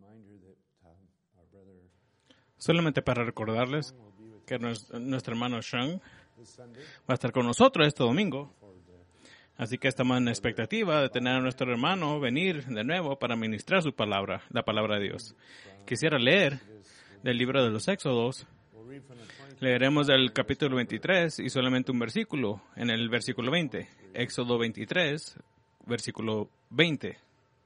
Solamente para recordarles que nuestro hermano Sean va a estar con nosotros este domingo. Así que estamos en expectativa de tener a nuestro hermano venir de nuevo para ministrar su palabra, la palabra de Dios. Quisiera leer del libro de los Éxodos. Leeremos del capítulo 23 y solamente un versículo, en el versículo 20. Éxodo 23, versículo 20.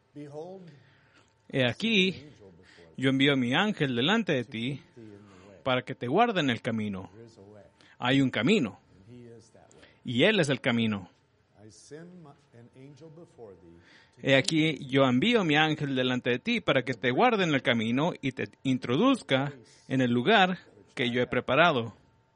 He aquí, yo envío a mi ángel delante de ti para que te guarde en el camino. Hay un camino, y Él es el camino. He aquí, yo envío a mi ángel delante de ti para que te guarde en el camino y te introduzca en el lugar que yo he preparado.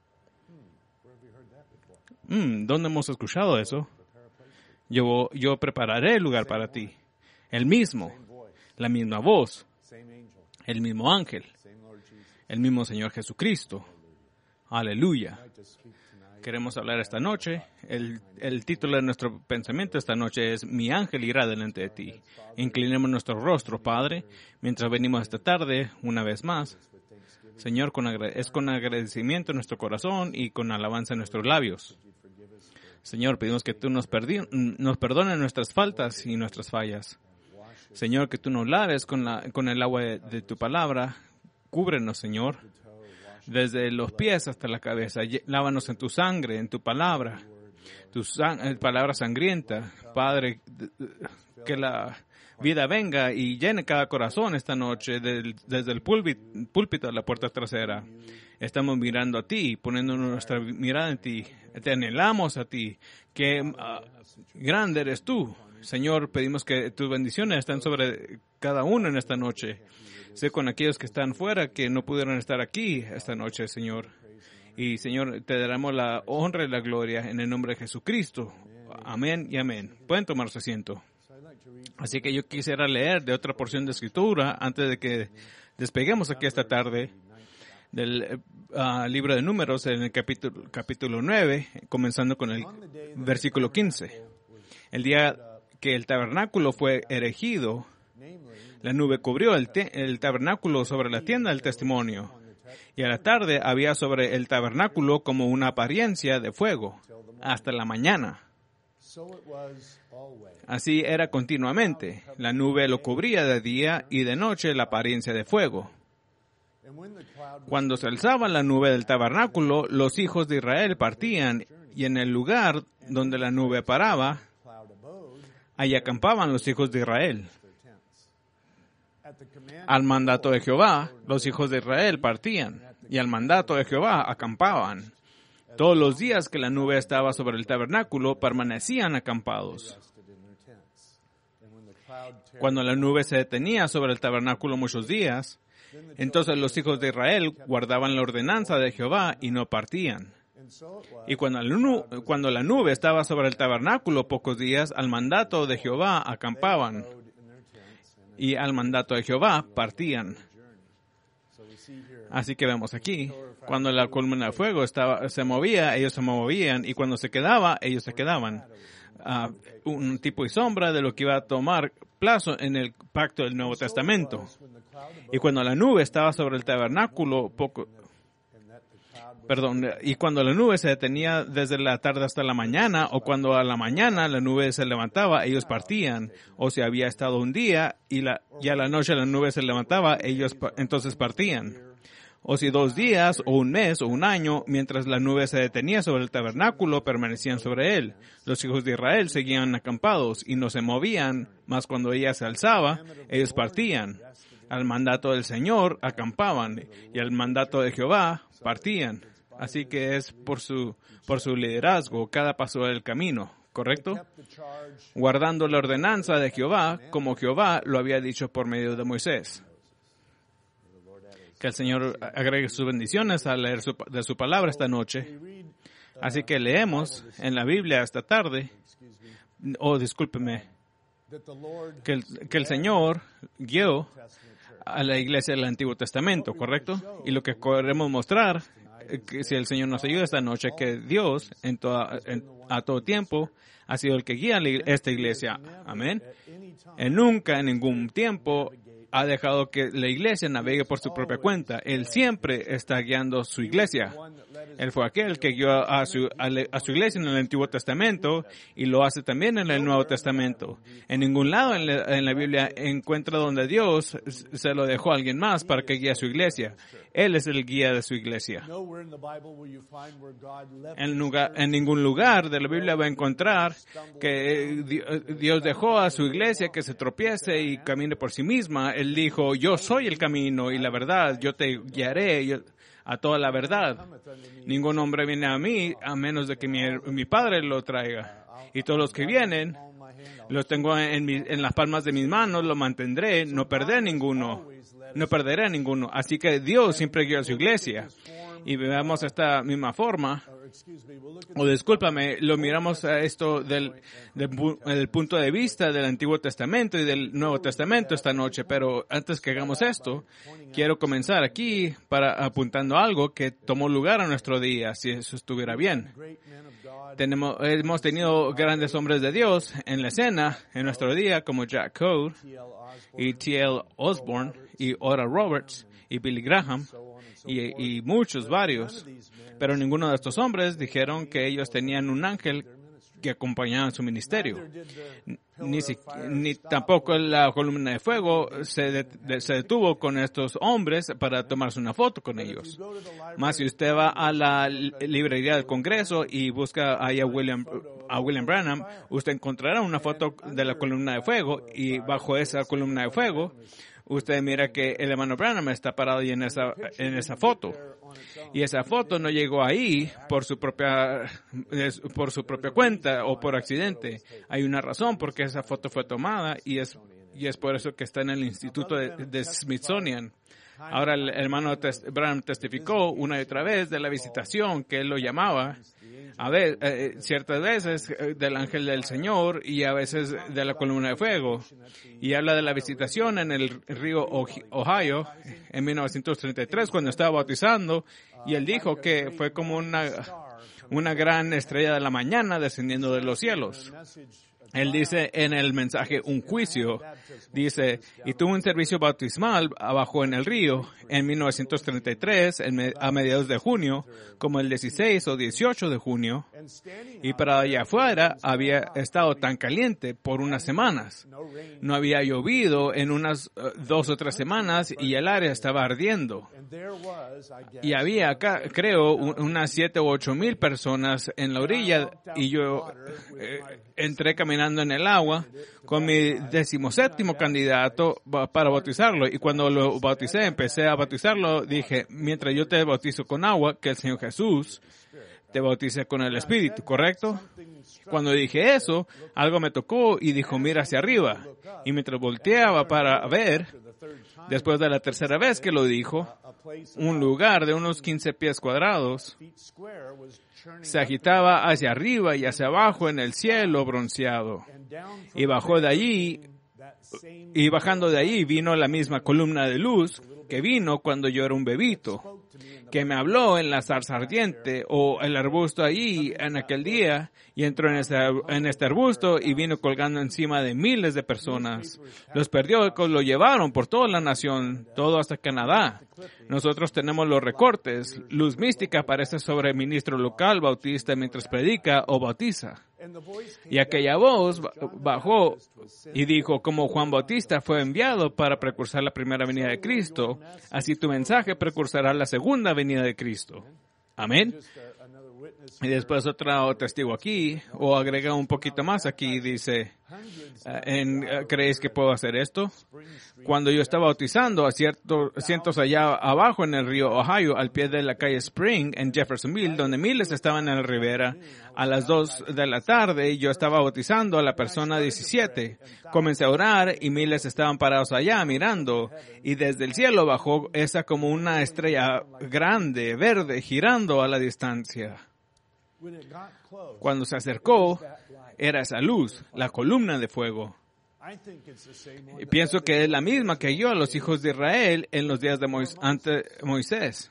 ¿Dónde hemos escuchado eso? Yo prepararé el lugar para ti. El mismo, la misma voz, el mismo ángel, el mismo Señor Jesucristo. Aleluya. Queremos hablar esta noche. El título de nuestro pensamiento esta noche es Mi ángel irá delante de ti. Inclinemos nuestro rostro, Padre, mientras venimos esta tarde una vez más. Señor, es con agradecimiento en nuestro corazón y con alabanza en nuestros labios. Señor, pedimos que tú nos perdones nuestras faltas y nuestras fallas. Señor, que tú nos laves con el agua de tu palabra. Cúbrenos, Señor, desde los pies hasta la cabeza. Lávanos en tu sangre, en tu palabra, palabra sangrienta. Padre, que la vida venga y llene cada corazón esta noche, desde el púlpito a la puerta trasera. Estamos mirando a ti, poniendo nuestra mirada en ti. Te anhelamos a ti. Qué grande eres tú. Señor, pedimos que tus bendiciones estén sobre cada uno en esta noche. Sé con aquellos que están fuera, que no pudieron estar aquí esta noche, Señor. Y, Señor, te daremos la honra y la gloria en el nombre de Jesucristo. Amén y amén. Pueden tomarse asiento. Así que yo quisiera leer de otra porción de Escritura antes de que despeguemos aquí esta tarde del libro de Números en el capítulo 9, comenzando con el versículo 15. El día que el tabernáculo fue erigido, la nube cubrió el tabernáculo sobre la tienda del testimonio, y a la tarde había sobre el tabernáculo como una apariencia de fuego, hasta la mañana. Así era continuamente. La nube lo cubría de día y de noche la apariencia de fuego. Cuando se alzaba la nube del tabernáculo, los hijos de Israel partían, y en el lugar donde la nube paraba, allí acampaban los hijos de Israel. Al mandato de Jehová, los hijos de Israel partían, y al mandato de Jehová acampaban. Todos los días que la nube estaba sobre el tabernáculo, permanecían acampados. Cuando la nube se detenía sobre el tabernáculo muchos días, entonces los hijos de Israel guardaban la ordenanza de Jehová y no partían. Y cuando la nube estaba sobre el tabernáculo pocos días, al mandato de Jehová acampaban, y al mandato de Jehová partían. Así que vemos aquí, cuando la columna de fuego se movía, ellos se movían, y cuando se quedaba, ellos se quedaban. Un tipo y sombra de lo que iba a tomar plazo en el pacto del Nuevo Testamento. Y cuando la nube estaba sobre el tabernáculo, y cuando la nube se detenía desde la tarde hasta la mañana, o cuando a la mañana la nube se levantaba, ellos partían. O si había estado un día y a la noche la nube se levantaba, ellos entonces partían. O si 2 días, o un mes, o un año, mientras la nube se detenía sobre el tabernáculo, permanecían sobre él. Los hijos de Israel seguían acampados y no se movían, mas cuando ella se alzaba, ellos partían. Al mandato del Señor acampaban, y al mandato de Jehová partían. Así que es por su liderazgo cada paso del camino, ¿correcto? Guardando la ordenanza de Jehová, como Jehová lo había dicho por medio de Moisés. Que el Señor agregue sus bendiciones al leer de su palabra esta noche. Así que leemos en la Biblia esta tarde, discúlpeme, que el Señor guió a la iglesia del Antiguo Testamento, ¿correcto? Y lo que queremos mostrar, que si el Señor nos ayuda esta noche, que Dios a todo tiempo ha sido el que guía esta iglesia. Amén. Él nunca en ningún tiempo ha dejado que la iglesia navegue por su propia cuenta. Él siempre está guiando su iglesia. Él fue aquel que guió a su iglesia en el Antiguo Testamento y lo hace también en el Nuevo Testamento. En ningún lado en la Biblia encuentra donde Dios se lo dejó a alguien más para que guíe a su iglesia. Él es el guía de su iglesia. En ningún lugar de la Biblia va a encontrar que Dios dejó a su iglesia que se tropiece y camine por sí misma. Él dijo, yo soy el camino y la verdad, yo te guiaré a toda la verdad. Ningún hombre viene a mí a menos de que mi Padre lo traiga. Y todos los que vienen, los tengo en las palmas de mis manos, lo mantendré, no perderé ninguno. Así que Dios siempre guía a su iglesia. Y veamos esta misma forma, lo miramos a esto del punto de vista del Antiguo Testamento y del Nuevo Testamento esta noche, pero antes que hagamos esto, quiero comenzar aquí apuntando algo que tomó lugar a nuestro día, si eso estuviera bien. Hemos tenido grandes hombres de Dios en la escena en nuestro día, como Jack Code y T.L. Osborne y Oral Roberts y Billy Graham y varios. Pero ninguno de estos hombres dijeron que ellos tenían un ángel que acompañaba su ministerio. Ni tampoco la columna de fuego se detuvo con estos hombres para tomarse una foto con ellos. Más si usted va a la librería del Congreso y busca ahí a William Branham, usted encontrará una foto de la columna de fuego, y bajo esa columna de fuego usted mira que el hermano Branham está parado ahí en esa foto. Y esa foto no llegó ahí por su propia cuenta o por accidente. Hay una razón porque esa foto fue tomada y es por eso que está en el Instituto de Smithsonian. Ahora el hermano Branham testificó una y otra vez de la visitación que él lo llamaba, ciertas veces del ángel del Señor y a veces de la columna de fuego. Y habla de la visitación en el río Ohio en 1933 cuando estaba bautizando, y él dijo que fue como una gran estrella de la mañana descendiendo de los cielos. Él dice en el mensaje un juicio, dice, y tuvo un servicio bautismal abajo en el río en 1933, a mediados de junio, como el 16 o 18 de junio, y para allá afuera había estado tan caliente por unas semanas. No había llovido en unas 2 o 3 semanas y el área estaba ardiendo. Y había acá, creo, unas 7 o 8 mil personas en la orilla, y yo entré caminando en el agua con mi 17º candidato para bautizarlo. Y cuando lo bauticé, empecé a bautizarlo, dije, mientras yo te bautizo con agua, que el Señor Jesús te bautice con el Espíritu, ¿correcto? Cuando dije eso, algo me tocó y dijo, mira hacia arriba. Y mientras volteaba para ver, después de la tercera vez que lo dijo, un lugar de unos 15 pies cuadrados se agitaba hacia arriba y hacia abajo en el cielo bronceado. Y bajando de allí vino la misma columna de luz que vino cuando yo era un bebito, que me habló en la zarza ardiente o el arbusto allí en aquel día, y entró en este arbusto y vino colgando encima de miles de personas. Los periódicos lo llevaron por toda la nación, todo hasta Canadá. Nosotros tenemos los recortes. Luz mística aparece sobre el ministro local bautista mientras predica o bautiza. Y aquella voz bajó y dijo, como Juan Bautista fue enviado para precursar la primera venida de Cristo, así tu mensaje precursará la segunda venida de Cristo. Amén. Y después otro testigo aquí, o agrega un poquito más aquí, dice, ¿creéis que puedo hacer esto? Cuando yo estaba bautizando a cientos allá abajo en el río Ohio, al pie de la calle Spring, en Jeffersonville, donde miles estaban en la ribera, a las 2 de la tarde, yo estaba bautizando a la persona 17. Comencé a orar y miles estaban parados allá mirando, y desde el cielo bajó esa como una estrella grande, verde, girando a la distancia. Cuando se acercó, era esa luz, la columna de fuego. Y pienso que es la misma que guió a los hijos de Israel en los días de Moisés.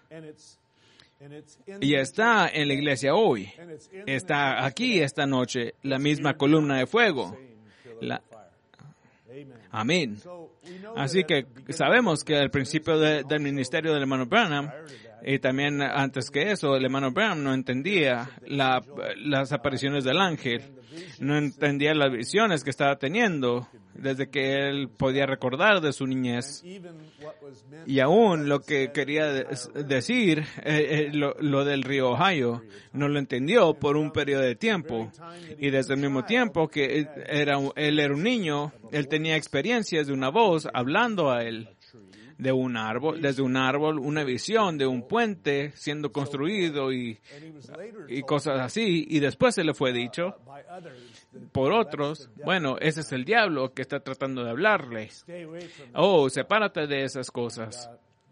Y está en la iglesia hoy. Está aquí esta noche, la misma columna de fuego. Amén. Así que sabemos que al principio del ministerio del hermano Branham, y también antes que eso, el hermano Branham no entendía las apariciones del ángel, no entendía las visiones que estaba teniendo desde que él podía recordar de su niñez. Y aún lo que quería decir, lo del río Ohio, no lo entendió por un periodo de tiempo. Y desde el mismo tiempo que él era un niño, él tenía experiencias de una voz hablando a él. De un árbol, desde un árbol, una visión de un puente siendo construido y cosas así. Y después se le fue dicho por otros, bueno, ese es el diablo que está tratando de hablarle. Oh, sepárate de esas cosas.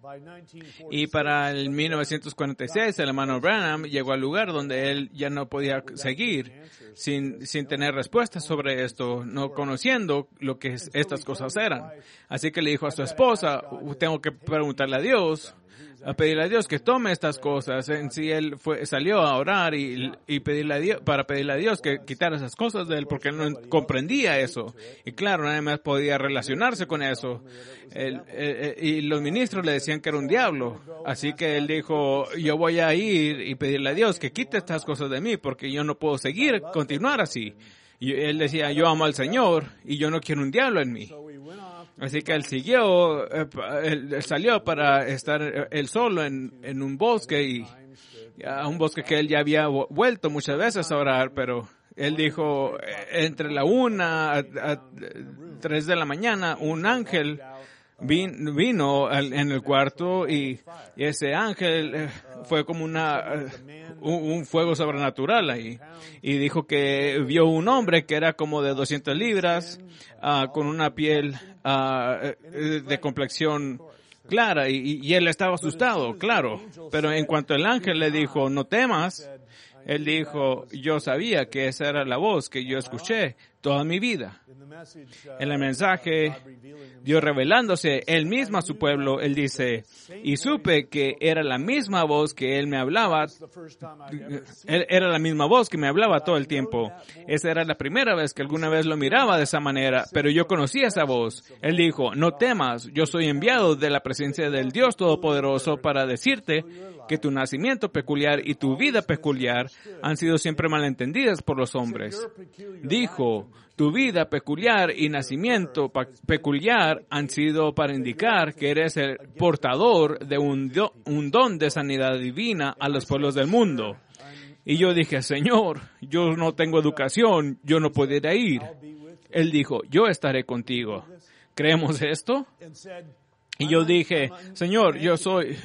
Y para el 1946, el hermano Branham llegó al lugar donde él ya no podía seguir sin tener respuestas sobre esto, no conociendo lo que estas cosas eran. Así que le dijo a su esposa, tengo que preguntarle a Dios, a pedirle a Dios que tome estas cosas. En sí, él salió a orar y pedirle a Dios, para pedirle a Dios que quitara esas cosas de él, porque él no comprendía eso. Y claro, nadie más podía relacionarse con eso. Y los ministros le decían que era un diablo. Así que él dijo, yo voy a ir y pedirle a Dios que quite estas cosas de mí, porque yo no puedo continuar así. Y él decía, yo amo al Señor y yo no quiero un diablo en mí. Así que él salió para estar él solo en un bosque, a un bosque que él ya había vuelto muchas veces a orar, pero él dijo, entre la 1 a 3 de la mañana, un ángel vino en el cuarto y ese ángel fue como un fuego sobrenatural ahí. Y dijo que vio un hombre que era como de 200 libras, con una piel de complexión clara, y él estaba asustado, claro. Pero en cuanto el ángel le dijo, no temas, él dijo, yo sabía que esa era la voz que yo escuché toda mi vida. En el mensaje, Dios revelándose él mismo a su pueblo, él dice, y supe que era la misma voz que él me hablaba, era la misma voz que me hablaba todo el tiempo. Esa era la primera vez que alguna vez lo miraba de esa manera, pero yo conocía esa voz. Él dijo, no temas, yo soy enviado de la presencia del Dios Todopoderoso para decirte que tu nacimiento peculiar y tu vida peculiar han sido siempre malentendidas por los hombres. Dijo, tu vida peculiar y nacimiento peculiar han sido para indicar que eres el portador de un don de sanidad divina a los pueblos del mundo. Y yo dije, Señor, yo no tengo educación, yo no podré ir. Él dijo, yo estaré contigo. ¿Creemos esto? Y yo dije, Señor, yo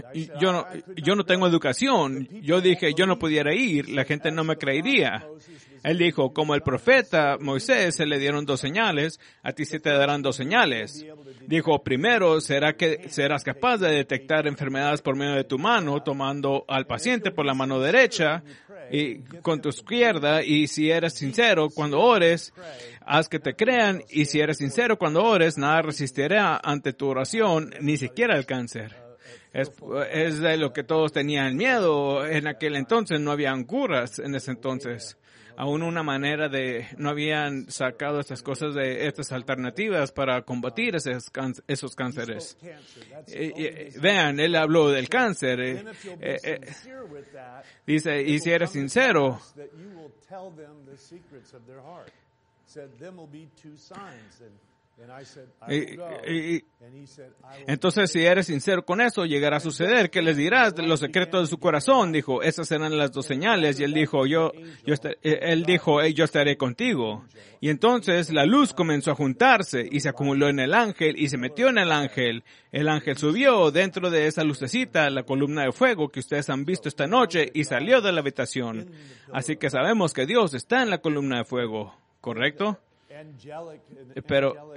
no tengo educación. Yo dije, yo no pudiera ir, la gente no me creería. Él dijo, como el profeta Moisés se le dieron 2 señales, a ti se te darán 2 señales. Dijo, primero, serás capaz de detectar enfermedades por medio de tu mano, tomando al paciente por la mano derecha y con tu izquierda, y si eres sincero cuando ores, haz que te crean, y si eres sincero cuando ores, nada resistirá ante tu oración, ni siquiera el cáncer. Es de lo que todos tenían miedo. En aquel entonces no habían curas en ese entonces. Aún no habían sacado estas cosas estas alternativas para combatir esos cánceres. Vean, él habló del cáncer. Dice, y si eres sincero, entonces, si eres sincero con eso, llegará a suceder que les dirás los secretos de su corazón. Dijo, esas serán las 2 señales. Y él dijo, yo estaré contigo. Y entonces la luz comenzó a juntarse y se acumuló en el ángel y se metió en el ángel. El ángel subió dentro de esa lucecita, la columna de fuego que ustedes han visto esta noche, y salió de la habitación. Así que sabemos que Dios está en la columna de fuego, ¿correcto? Pero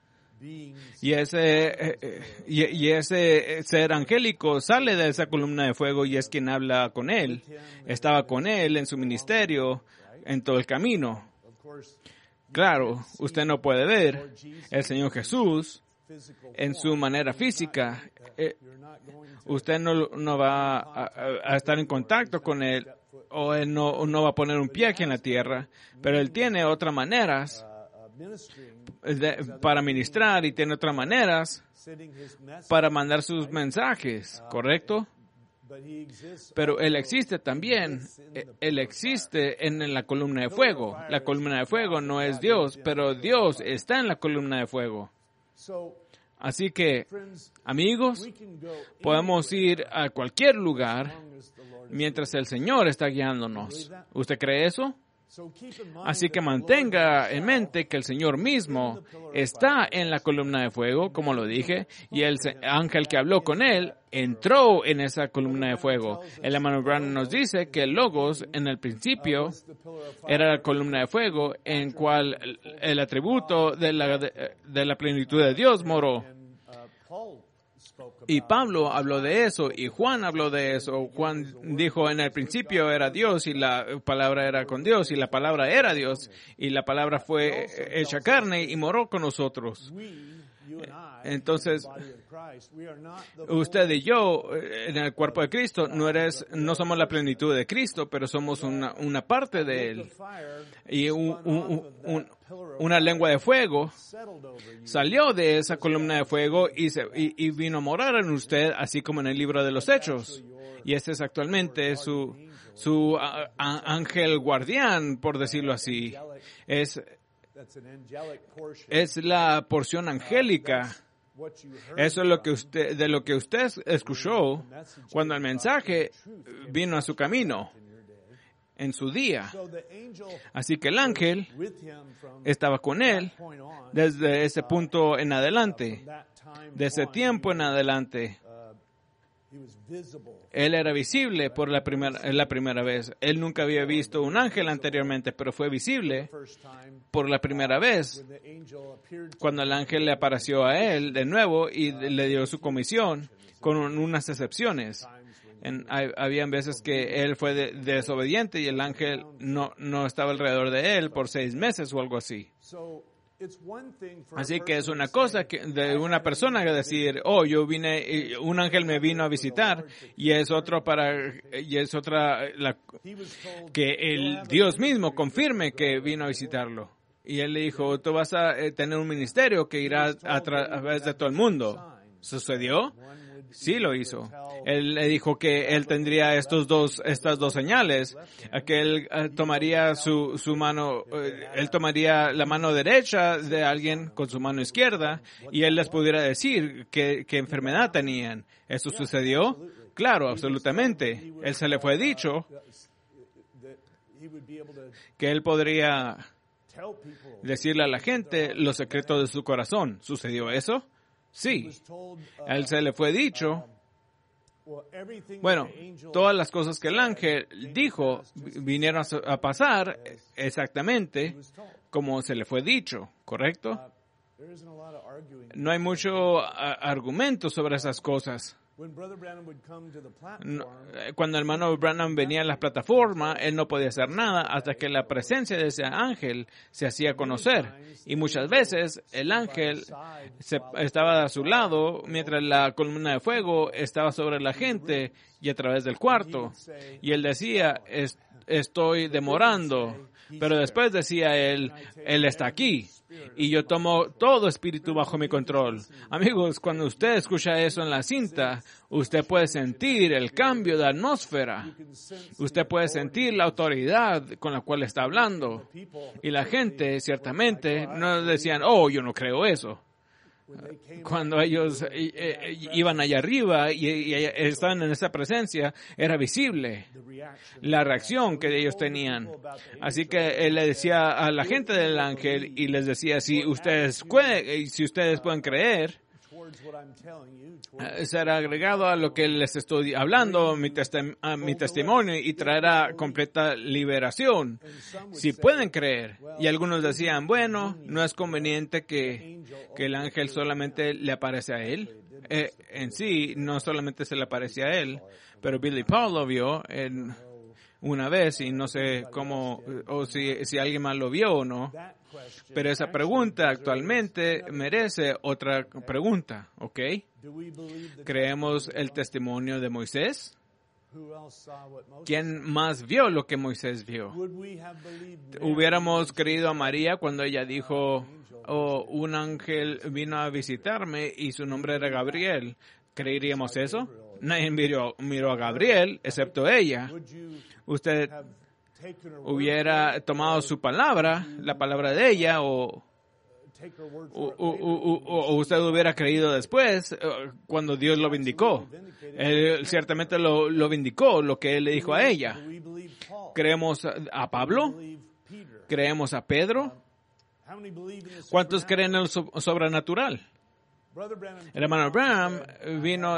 ese ser angélico sale de esa columna de fuego y es quien habla con él. Estaba con él en su ministerio en todo el camino. Claro, usted no puede ver el Señor Jesús en su manera física. Usted no va a estar en contacto con él, o él no va a poner un pie aquí en la tierra, pero él tiene otras maneras para ministrar y tiene otras maneras para mandar sus mensajes, ¿correcto? Pero Él existe también. Él existe en la columna de fuego. La columna de fuego no es Dios, pero Dios está en la columna de fuego. Así que, amigos, podemos ir a cualquier lugar mientras el Señor está guiándonos. ¿Usted cree eso? Así que mantenga en mente que el Señor mismo está en la columna de fuego, como lo dije, y el ángel que habló con él entró en esa columna de fuego. El hermano Branham nos dice que el Logos en el principio era la columna de fuego en cual el atributo de la plenitud de Dios moró. Y Pablo habló de eso, y Juan habló de eso. Juan dijo, en el principio era Dios, y la palabra era con Dios, y la palabra era Dios, y la palabra fue hecha carne y moró con nosotros. Entonces, usted y yo, en el cuerpo de Cristo, no somos la plenitud de Cristo, pero somos una parte de Él. Y una lengua de fuego salió de esa columna de fuego y vino a morar en usted, así como en el libro de los Hechos. Y este es actualmente su ángel guardián, por decirlo así. Es la porción angélica. Eso es de lo que usted escuchó cuando el mensaje vino a su camino en su día. Así que el ángel estaba con él desde ese punto en adelante, de ese tiempo en adelante. Él era visible por la primera vez. Él nunca había visto un ángel anteriormente, pero fue visible por la primera vez cuando el ángel le apareció a él de nuevo y le dio su comisión con unas excepciones. Habían veces que él fue desobediente y el ángel no estaba alrededor de él por 6 meses o algo así. Así que es una cosa de una persona que decir, yo vine, un ángel me vino a visitar, y es otra que el Dios mismo confirme que vino a visitarlo. Y él le dijo, tú vas a tener un ministerio que irá a través de todo el mundo. ¿Sucedió? Sí, lo hizo. Él le dijo que él tendría estas dos señales, que él tomaría su mano, él tomaría la mano derecha de alguien con su mano izquierda y él les pudiera decir qué enfermedad tenían. ¿Eso sucedió? Claro, absolutamente. Él se le fue dicho que él podría decirle a la gente los secretos de su corazón. ¿Sucedió eso? Sí, a él se le fue dicho, todas las cosas que el ángel dijo vinieron a pasar exactamente como se le fue dicho, ¿correcto? No hay mucho argumento sobre esas cosas. Cuando el hermano Branham venía a la plataforma, él no podía hacer nada hasta que la presencia de ese ángel se hacía conocer. Y muchas veces el ángel estaba a su lado mientras la columna de fuego estaba sobre la gente y a través del cuarto. Y él decía, estoy demorando. Pero después decía él está aquí. Y yo tomo todo espíritu bajo mi control. Amigos, cuando usted escucha eso en la cinta, usted puede sentir el cambio de atmósfera. Usted puede sentir la autoridad con la cual está hablando. Y la gente, ciertamente, no decían, yo no creo eso. Cuando ellos iban allá arriba y estaban en esa presencia, era visible la reacción que ellos tenían. Así que él le decía a la gente del ángel y les decía, si ustedes pueden creer, será agregado a lo que les estoy hablando, mi testimonio, y traerá completa liberación. Si pueden creer. Y algunos decían, no es conveniente que el ángel solamente le aparece a él. En sí, no solamente se le aparece a él, pero Billy Paul lo vio una vez y no sé cómo, o si alguien más lo vio o no. Pero esa pregunta actualmente merece otra pregunta, ¿ok? ¿Creemos el testimonio de Moisés? ¿Quién más vio lo que Moisés vio? ¿Hubiéramos creído a María cuando ella dijo, un ángel vino a visitarme y su nombre era Gabriel? ¿Creeríamos eso? Nadie miró a Gabriel, excepto ella. ¿Usted hubiera tomado su palabra, la palabra de ella, o usted hubiera creído después, cuando Dios lo vindicó? Él ciertamente lo vindicó, lo que Él le dijo a ella. ¿Creemos a Pablo? ¿Creemos a Pedro? ¿Cuántos creen en lo sobrenatural? El hermano Branham vino...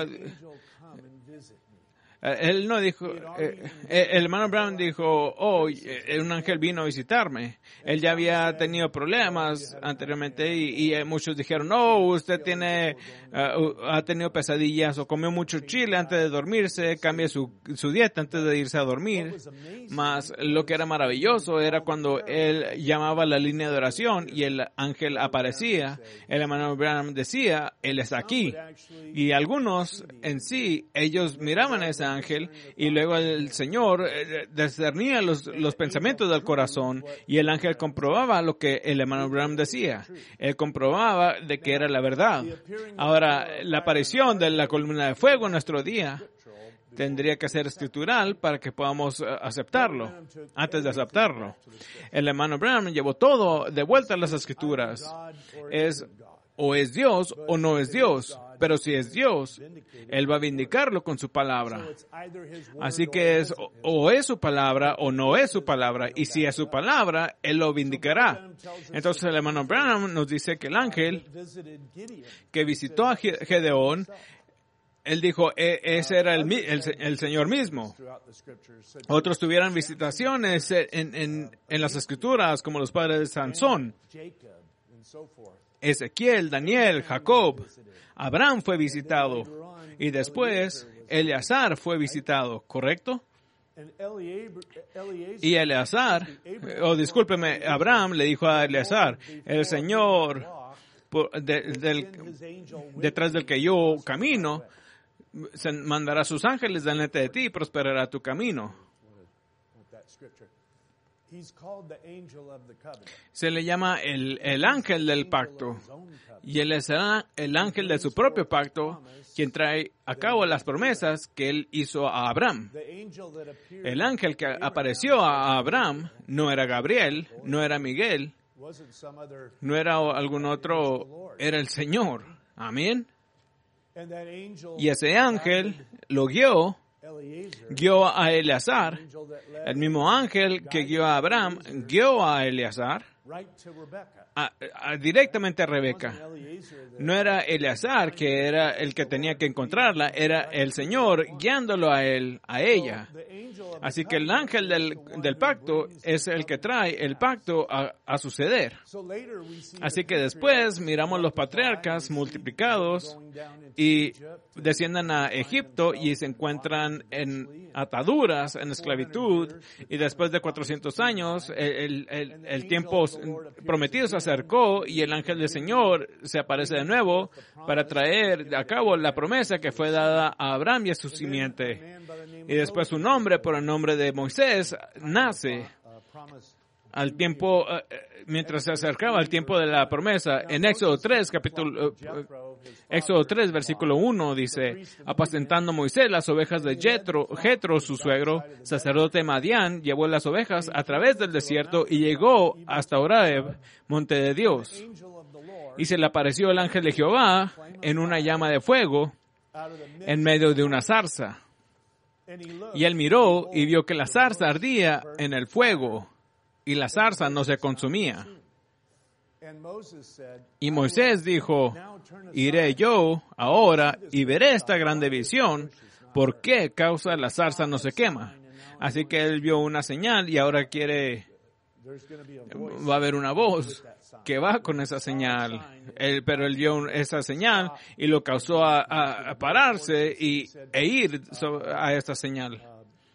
Él no dijo, el hermano Brown dijo, un ángel vino a visitarme. Él ya había tenido problemas anteriormente y muchos dijeron, usted ha tenido pesadillas o comió mucho chile antes de dormirse, cambie su dieta antes de irse a dormir. Mas lo que era maravilloso era cuando él llamaba a la línea de oración y el ángel aparecía. El hermano Brown decía, Él está aquí. Y algunos en sí, ellos miraban a ese ángel y luego el Señor discernía los pensamientos del corazón y el ángel comprobaba lo que el hermano Branham decía. Él comprobaba de que era la verdad. Ahora, la aparición de la columna de fuego en nuestro día tendría que ser escritural para que podamos aceptarlo. Antes de aceptarlo, el hermano Branham llevó todo de vuelta a las escrituras. O es Dios o no es Dios. Pero si es Dios, Él va a vindicarlo con su palabra. Así que o es su palabra o no es su palabra. Y si es su palabra, Él lo vindicará. Entonces el hermano Branham nos dice que el ángel que visitó a Gedeón, él dijo, ese era el Señor mismo. Otros tuvieron visitaciones en las escrituras, como los padres de Sansón, Ezequiel, Daniel, Jacob. Abraham fue visitado y después Eleazar fue visitado, ¿correcto? Y Eleazar, Abraham le dijo a Eleazar, el Señor detrás del que yo camino, mandará sus ángeles delante de ti y prosperará tu camino. Se le llama el ángel del pacto, y él es el ángel de su propio pacto, quien trae a cabo las promesas que él hizo a Abraham. El ángel que apareció a Abraham no era Gabriel, no era Miguel, no era algún otro, era el Señor. Amén. Y ese ángel lo guió a Eleazar. El mismo ángel que guió a Abraham guió a Eleazar directamente a Rebeca. No era Eleazar que era el que tenía que encontrarla, era el Señor guiándolo a ella. Así que el ángel del pacto es el que trae el pacto a suceder. Así que después miramos los patriarcas multiplicados y descienden a Egipto y se encuentran en ataduras, en esclavitud, y después de 400 años el tiempo prometido se acercó y el ángel del Señor se aparece de nuevo para traer a cabo la promesa que fue dada a Abraham y a su simiente. Y después un hombre, por el nombre de Moisés, nace al tiempo, mientras se acercaba el tiempo de la promesa. En Éxodo 3, versículo 1, dice, apacentando Moisés las ovejas de Jetro, su suegro, sacerdote de Madián, llevó las ovejas a través del desierto y llegó hasta Horeb, monte de Dios. Y se le apareció el ángel de Jehová en una llama de fuego en medio de una zarza. Y él miró y vio que la zarza ardía en el fuego y la zarza no se consumía. Y Moisés dijo, iré yo ahora y veré esta grande visión, ¿por qué causa la zarza no se quema? Así que él vio una señal y ahora va a haber una voz que va con esa señal. Pero él vio esa señal y lo causó a pararse e ir a esta señal.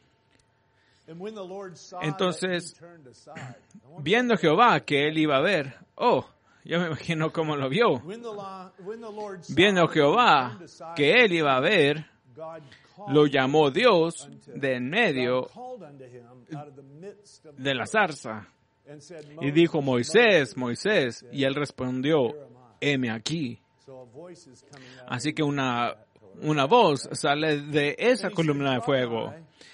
Entonces, viendo Jehová que él iba a ver, yo me imagino cómo lo vio. Viendo Jehová que él iba a ver, Lo llamó Dios de en medio de la zarza y dijo, Moisés, Moisés, y él respondió, heme aquí. Así que una voz sale de esa columna de fuego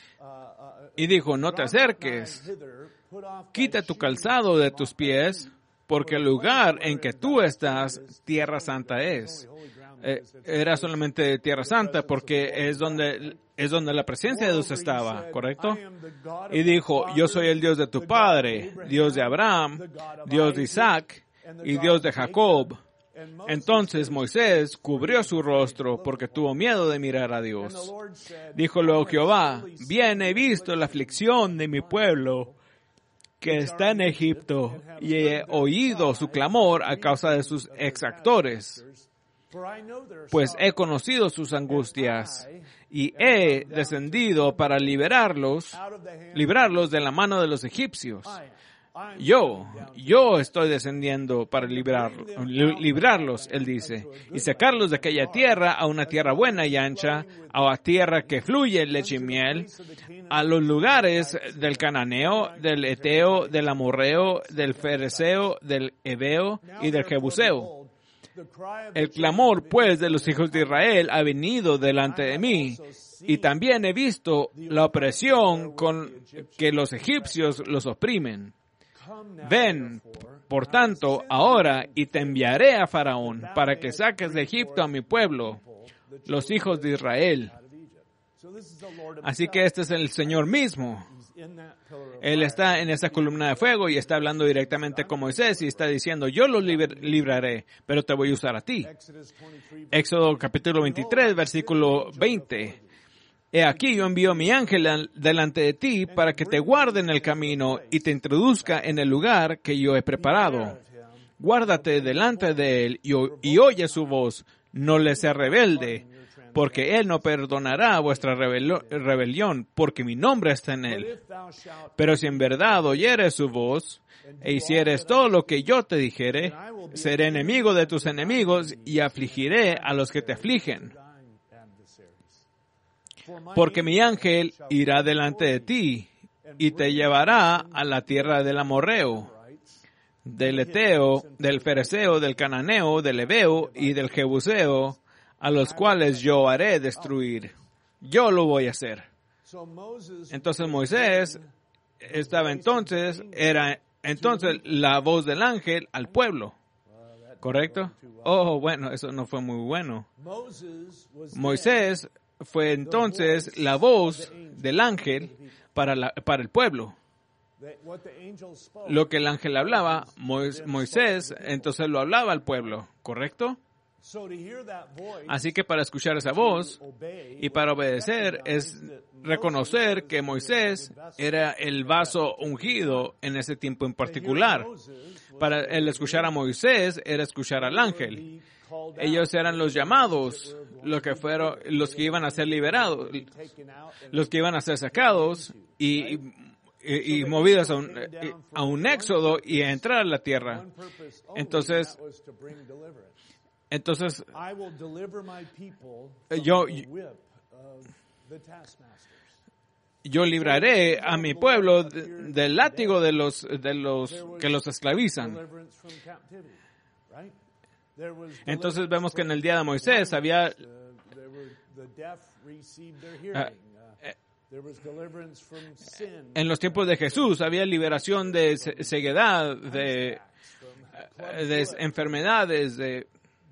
y dijo, no te acerques, quita tu calzado de tus pies, porque el lugar en que tú estás, tierra santa es. Era solamente tierra santa porque es donde la presencia de Dios estaba, ¿correcto? Y dijo, yo soy el Dios de tu padre, Dios de Abraham, Dios de Isaac y Dios de Jacob. Entonces Moisés cubrió su rostro porque tuvo miedo de mirar a Dios. Dijo luego Jehová, bien he visto la aflicción de mi pueblo que está en Egipto y he oído su clamor a causa de sus exactores. Pues he conocido sus angustias y he descendido para librarlos de la mano de los egipcios. Yo estoy descendiendo para librarlos, él dice, y sacarlos de aquella tierra a una tierra buena y ancha, a la tierra que fluye leche y miel, a los lugares del cananeo, del eteo, del amorreo, del fereceo, del heveo y del jebuseo. El clamor, pues, de los hijos de Israel ha venido delante de mí, y también he visto la opresión con que los egipcios los oprimen. Ven, por tanto, ahora, y te enviaré a Faraón, para que saques de Egipto a mi pueblo, los hijos de Israel. Así que este es el Señor mismo. Él está en esa columna de fuego y está hablando directamente con Moisés y está diciendo, yo los libraré, pero te voy a usar a ti. Éxodo capítulo 23, versículo 20. He aquí yo envío mi ángel delante de ti para que te guarde en el camino y te introduzca en el lugar que yo he preparado. Guárdate delante de él y oye su voz, no le sea rebelde, porque él no perdonará vuestra rebelión, porque mi nombre está en él. Pero si en verdad oyeres su voz, e hicieres todo lo que yo te dijere, seré enemigo de tus enemigos y afligiré a los que te afligen. Porque mi ángel irá delante de ti, y te llevará a la tierra del amorreo, del eteo, del fereceo, del cananeo, del heveo y del jebuseo, a los cuales yo haré destruir. Yo lo voy a hacer. Entonces Moisés era la voz del ángel al pueblo. ¿Correcto? Oh, bueno, eso no fue muy bueno. Moisés fue entonces la voz del ángel para el pueblo. Lo que el ángel hablaba, Moisés entonces lo hablaba al pueblo. ¿Correcto? Así que para escuchar esa voz y para obedecer es reconocer que Moisés era el vaso ungido en ese tiempo en particular. Para el escuchar a Moisés era escuchar al ángel. Ellos eran los llamados, los que iban a ser liberados, los que iban a ser sacados y movidos a un éxodo y a entrar a la tierra. Entonces yo libraré a mi pueblo del látigo de los que los esclavizan. Entonces vemos que en el día de Moisés había en los tiempos de Jesús había liberación de ceguedad, de enfermedades, de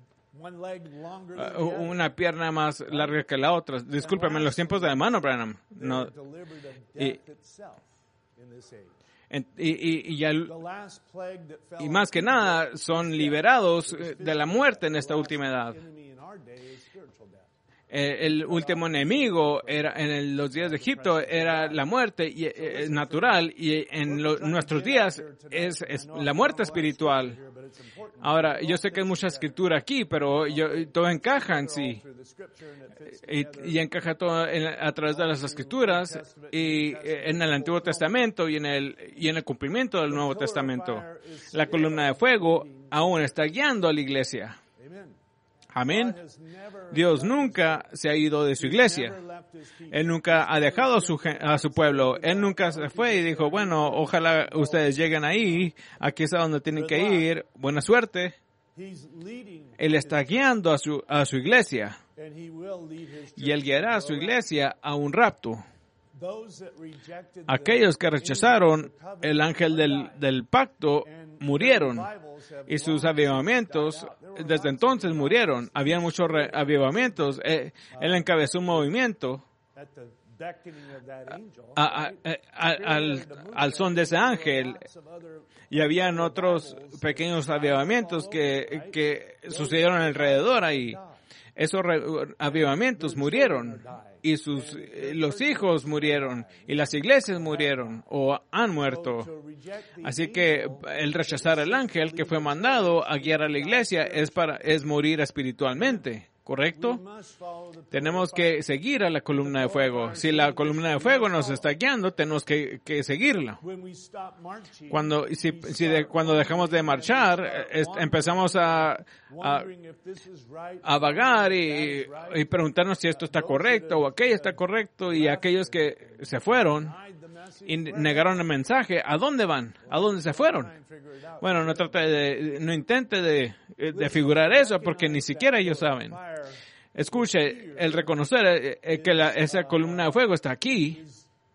una pierna más larga que la otra. Discúlpame, en los tiempos de hermano Branham. No, y más que nada son liberados de la muerte en esta última edad. El último enemigo en los días de Egipto era la muerte natural, y en nuestros días es la muerte espiritual. Ahora, yo sé que hay mucha escritura aquí, pero todo encaja en sí. Y encaja todo a través de las escrituras y en el Antiguo Testamento y en el cumplimiento del Nuevo Testamento. La columna de fuego aún está guiando a la iglesia. Amén. Dios nunca se ha ido de su iglesia. Él nunca ha dejado a su pueblo. Él nunca se fue y dijo, bueno, ojalá ustedes lleguen ahí. Aquí es a donde tienen que ir. Buena suerte. Él está guiando a su iglesia. Y Él guiará a su iglesia a un rapto. Aquellos que rechazaron el ángel del pacto murieron. Y sus avivamientos desde entonces murieron. Había muchos avivamientos. Él encabezó un movimiento al son de ese ángel. Y habían otros pequeños avivamientos que sucedieron alrededor ahí. Esos avivamientos murieron. Y los hijos murieron. Y las iglesias murieron o han muerto. Así que el rechazar al ángel que fue mandado a guiar a la iglesia es morir espiritualmente. ¿Correcto? Tenemos que seguir a la columna de fuego. Si la columna de fuego nos está guiando, tenemos que seguirla. Cuando dejamos de marchar, empezamos a vagar y preguntarnos si esto está correcto o aquello está correcto, y aquellos que se fueron y negaron el mensaje, ¿a dónde van? ¿A dónde se fueron? Bueno, no intente de figurar eso, porque ni siquiera ellos saben. Escuche, el reconocer que esa columna de fuego está aquí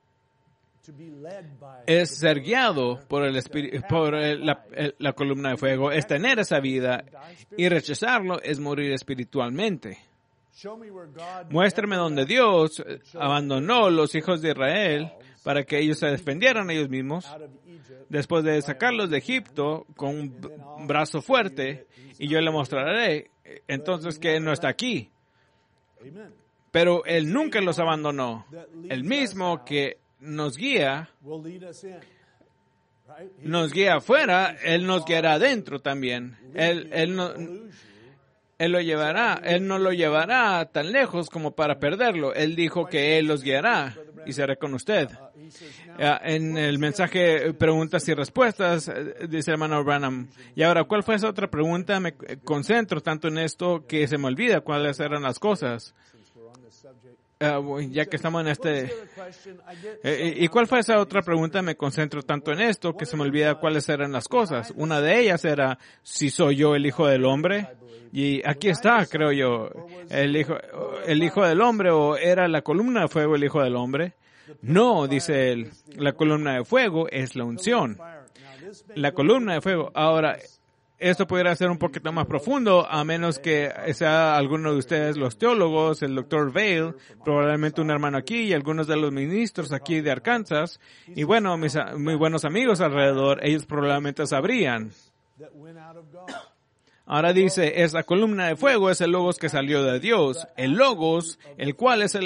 es ser guiado por la columna de fuego, es tener esa vida, y rechazarlo es morir espiritualmente. Muéstrame donde Dios abandonó los hijos de Israel para que ellos se defendieran ellos mismos, después de sacarlos de Egipto con un brazo fuerte, y yo le mostraré entonces que Él no está aquí. Pero Él nunca los abandonó. El mismo que nos guía afuera, Él nos guiará adentro también. Él no lo llevará tan lejos como para perderlo. Él dijo que Él los guiará y será con usted. En el mensaje preguntas y respuestas, dice el hermano Branham. Y ahora, ¿cuál fue esa otra pregunta? Me concentro tanto en esto que se me olvida cuáles eran las cosas. Ya que estamos en este... ¿Y cuál fue esa otra pregunta? Me concentro tanto en esto que se me olvida cuáles eran las cosas. Una de ellas era, si soy yo el Hijo del Hombre. Y aquí está, creo yo, el Hijo del Hombre, o era la columna de fuego el Hijo del Hombre. No, dice él, la columna de fuego es la unción. La columna de fuego. Ahora, esto pudiera ser un poquito más profundo, a menos que sea alguno de ustedes los teólogos, el Dr. Vail, probablemente un hermano aquí, y algunos de los ministros aquí de Arkansas, y bueno, mis muy buenos amigos alrededor, ellos probablemente sabrían. Ahora dice, esa columna de fuego es el Logos que salió de Dios. El Logos, el cual es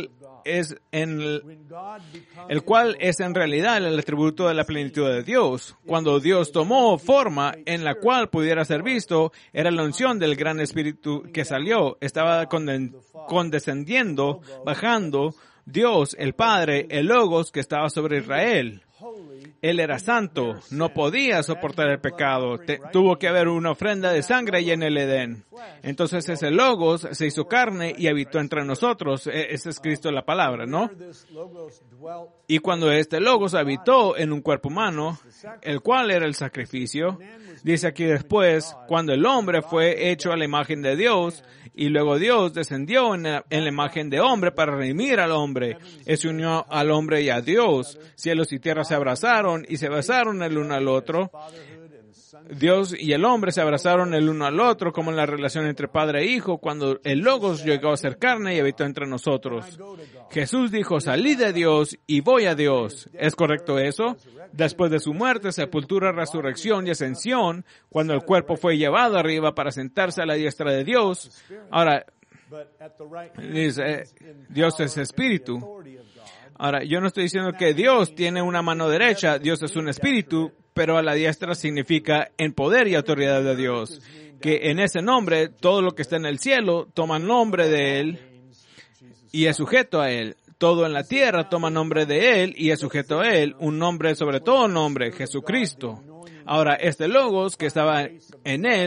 en realidad el atributo de la plenitud de Dios. Cuando Dios tomó forma en la cual pudiera ser visto, era la unción del gran Espíritu que salió. Estaba condescendiendo, bajando Dios, el Padre, el Logos que estaba sobre Israel. Él era santo, no podía soportar el pecado. Tuvo que haber una ofrenda de sangre allí en el Edén. Entonces ese Logos se hizo carne y habitó entre nosotros. Ese es Cristo la palabra, ¿no? Y cuando este Logos habitó en un cuerpo humano, el cual era el sacrificio, dice aquí después, cuando el hombre fue hecho a la imagen de Dios, y luego Dios descendió en la imagen de hombre para redimir al hombre. Él se unió al hombre y a Dios. Cielos y tierra se abrazaron y se besaron el uno al otro. Dios y el hombre se abrazaron el uno al otro, como en la relación entre padre e hijo, cuando el Logos llegó a ser carne y habitó entre nosotros. Jesús dijo, salí de Dios y voy a Dios. ¿Es correcto eso? Después de su muerte, sepultura, resurrección y ascensión, cuando el cuerpo fue llevado arriba para sentarse a la diestra de Dios. Ahora, dice, Dios es espíritu. Ahora, yo no estoy diciendo que Dios tiene una mano derecha, Dios es un espíritu, pero a la diestra significa en poder y autoridad de Dios. Que en ese nombre, todo lo que está en el cielo toma nombre de Él y es sujeto a Él. Todo en la tierra toma nombre de Él y es sujeto a Él. Un nombre sobre todo nombre, Jesucristo. Ahora, este Logos que estaba en Él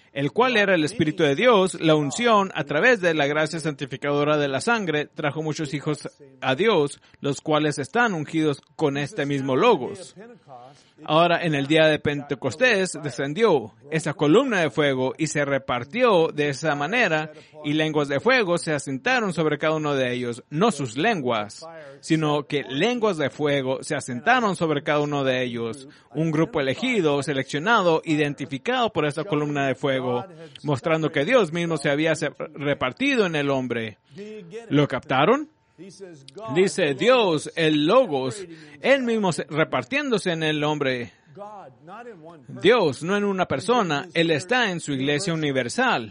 el cual era el Espíritu de Dios, la unción a través de la gracia santificadora de la sangre, trajo muchos hijos a Dios, los cuales están ungidos con este mismo Logos. Ahora, en el día de Pentecostés, descendió esa columna de fuego y se repartió de esa manera, y lenguas de fuego se asentaron sobre cada uno de ellos, no sus lenguas, sino que lenguas de fuego se asentaron sobre cada uno de ellos. Un grupo elegido, seleccionado, identificado por esta columna de fuego, mostrando que Dios mismo se había repartido en el hombre. ¿Lo captaron? Dice Dios, el Logos, Él mismo repartiéndose en el hombre. Dios, no en una persona, Él está en su iglesia universal.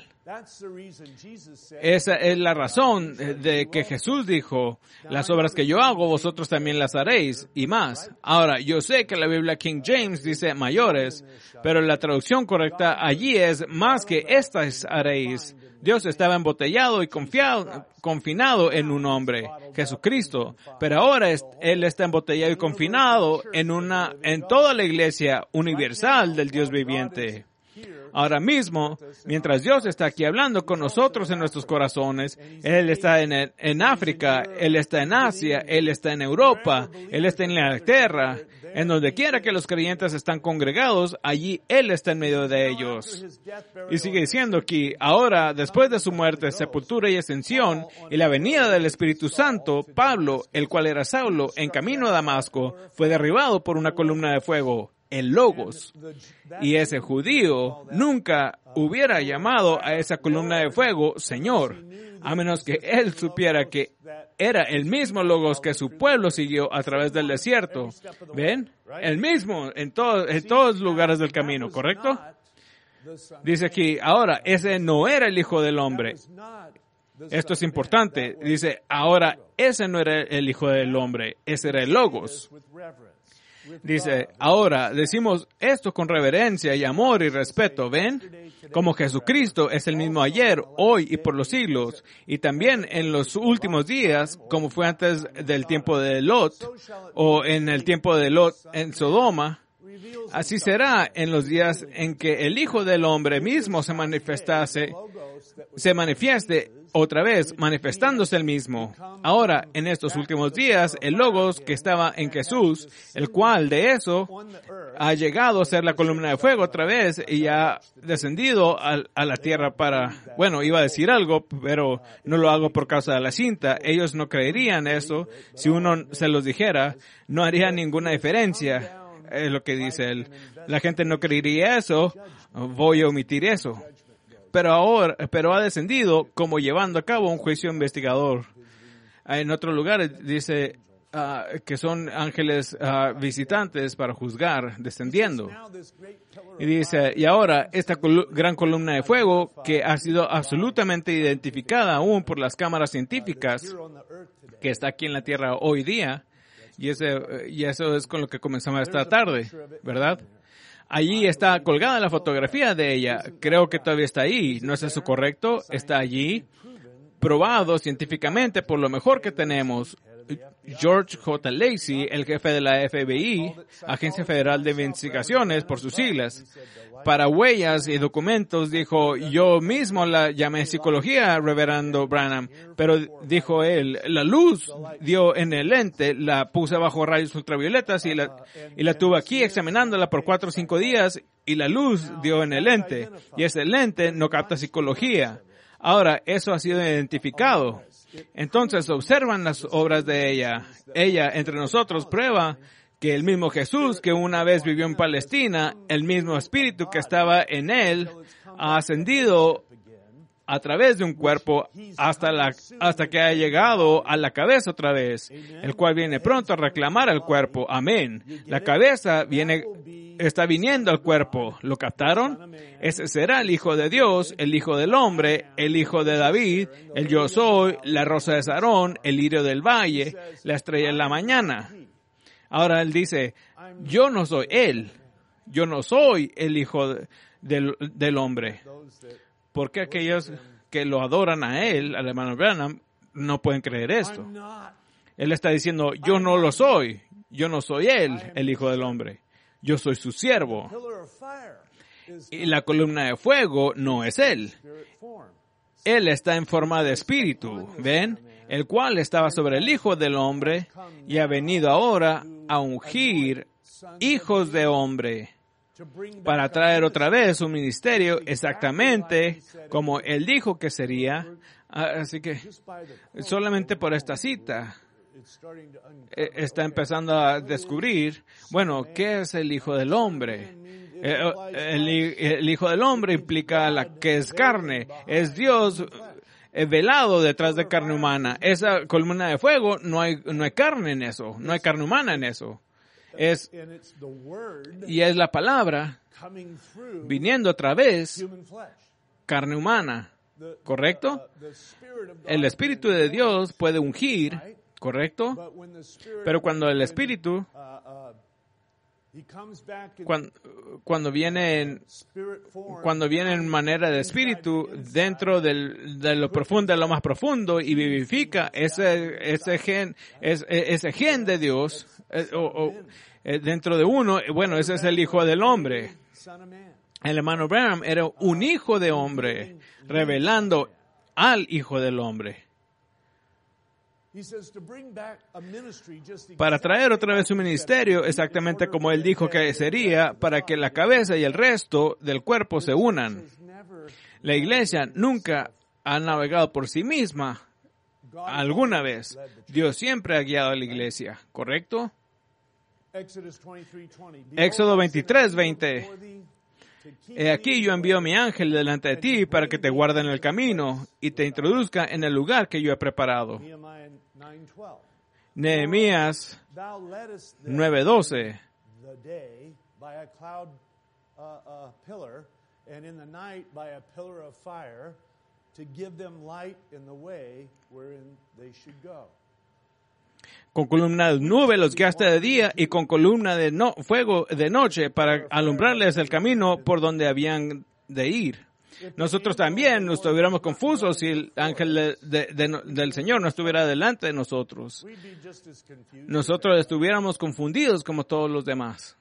Esa es la razón de que Jesús dijo, las obras que yo hago, vosotros también las haréis, y más. Ahora, yo sé que la Biblia King James dice mayores, pero la traducción correcta allí es más que estas haréis. Dios estaba embotellado y confinado en un hombre, Jesucristo, pero ahora Él está embotellado y confinado en toda la iglesia universal del Dios viviente. Ahora mismo, mientras Dios está aquí hablando con nosotros en nuestros corazones, Él está en África, Él está en Asia, Él está en Europa, Él está en Inglaterra, en donde quiera que los creyentes están congregados, allí Él está en medio de ellos. Y sigue diciendo aquí, ahora, después de su muerte, sepultura y ascensión, y la venida del Espíritu Santo, Pablo, el cual era Saulo, en camino a Damasco, fue derribado por una columna de fuego, el Logos. Y ese judío nunca hubiera llamado a esa columna de fuego Señor, a menos que él supiera que era el mismo Logos que su pueblo siguió a través del desierto. ¿Ven? El mismo en todos lugares del camino, ¿correcto? Dice aquí, ahora, ese no era el Hijo del Hombre. Esto es importante. Dice, ahora, ese no era el Hijo del Hombre, ese era el Logos. Dice, ahora decimos esto con reverencia y amor y respeto, ¿ven? Como Jesucristo es el mismo ayer, hoy y por los siglos, y también en los últimos días, como fue antes del tiempo de Lot, o en el tiempo de Lot en Sodoma, así será en los días en que el Hijo del Hombre mismo se manifieste otra vez, manifestándose el mismo. Ahora, en estos últimos días, el Logos que estaba en Jesús, el cual de eso ha llegado a ser la columna de fuego otra vez y ha descendido a la tierra iba a decir algo, pero no lo hago por causa de la cinta. Ellos no creerían eso. Si uno se los dijera, no haría ninguna diferencia. Es lo que dice él. La gente no creería eso. Voy a omitir eso. Pero ha descendido como llevando a cabo un juicio investigador. En otro lugar dice que son ángeles visitantes para juzgar, descendiendo. Y dice, y ahora esta gran columna de fuego que ha sido absolutamente identificada aún por las cámaras científicas, que está aquí en la Tierra hoy día, y eso es con lo que comenzamos esta tarde, ¿verdad? Allí está colgada la fotografía de ella. Creo que todavía está ahí. ¿No es eso correcto? Está allí, probado científicamente por lo mejor que tenemos. George J. Lacey, el jefe de la FBI, Agencia Federal de Investigaciones, por sus siglas, para huellas y documentos, dijo, yo mismo la llamé psicología, reverendo Branham, pero dijo él, la luz dio en el lente, la puse bajo rayos ultravioletas y la tuve aquí examinándola por 4 o 5 días y la luz dio en el lente y ese lente no capta psicología. Ahora, eso ha sido identificado. Entonces, observan las obras de ella. Ella, entre nosotros, prueba que el mismo Jesús que una vez vivió en Palestina, el mismo espíritu que estaba en él, ha ascendido a través de un cuerpo hasta que ha llegado a la cabeza otra vez, el cual viene pronto a reclamar al cuerpo. Amén. La cabeza está viniendo al cuerpo. ¿Lo captaron? Ese será el Hijo de Dios, el Hijo del Hombre, el Hijo de David, el Yo Soy, la Rosa de Sarón, el Lirio del Valle, la Estrella de la Mañana. Ahora él dice, yo no soy él. Yo no soy el Hijo del Hombre. Porque aquellos que lo adoran a él, al hermano Branham, no pueden creer esto. Él está diciendo, yo no lo soy. Yo no soy él, el Hijo del Hombre. Yo soy su siervo. Y la columna de fuego no es Él. Él está en forma de espíritu, ¿ven? El cual estaba sobre el Hijo del Hombre y ha venido ahora a ungir hijos de hombre para traer otra vez un ministerio exactamente como Él dijo que sería. Así que solamente por esta cita está empezando a descubrir, bueno, ¿qué es el Hijo del Hombre? El Hijo del Hombre implica que es carne, es Dios velado detrás de carne humana. Esa columna de fuego, no hay carne en eso, no hay carne humana en eso. Y es la palabra viniendo a través carne humana, ¿correcto? El Espíritu de Dios puede ungir, ¿correcto? Pero cuando el Espíritu, cuando viene en manera de Espíritu dentro de lo profundo, de lo más profundo, y vivifica ese gen de Dios dentro de uno, bueno, ese es el Hijo del Hombre. El hermano Branham era un hijo de hombre, revelando al Hijo del Hombre. Para traer otra vez su ministerio, exactamente como él dijo que sería, para que la cabeza y el resto del cuerpo se unan. La iglesia nunca ha navegado por sí misma alguna vez. Dios siempre ha guiado a la iglesia, ¿correcto? Éxodo 23:20. He aquí yo envío a mi ángel delante de ti para que te guarde en el camino y te introduzca en el lugar que yo he preparado. Nehemías 9:12. Con columna de nube los guiaste de día y con columna de fuego de noche para alumbrarles el camino por donde habían de ir. Nosotros también nos estuviéramos confusos si el ángel del Señor no estuviera delante de nosotros. Nosotros estuviéramos confundidos como todos los demás.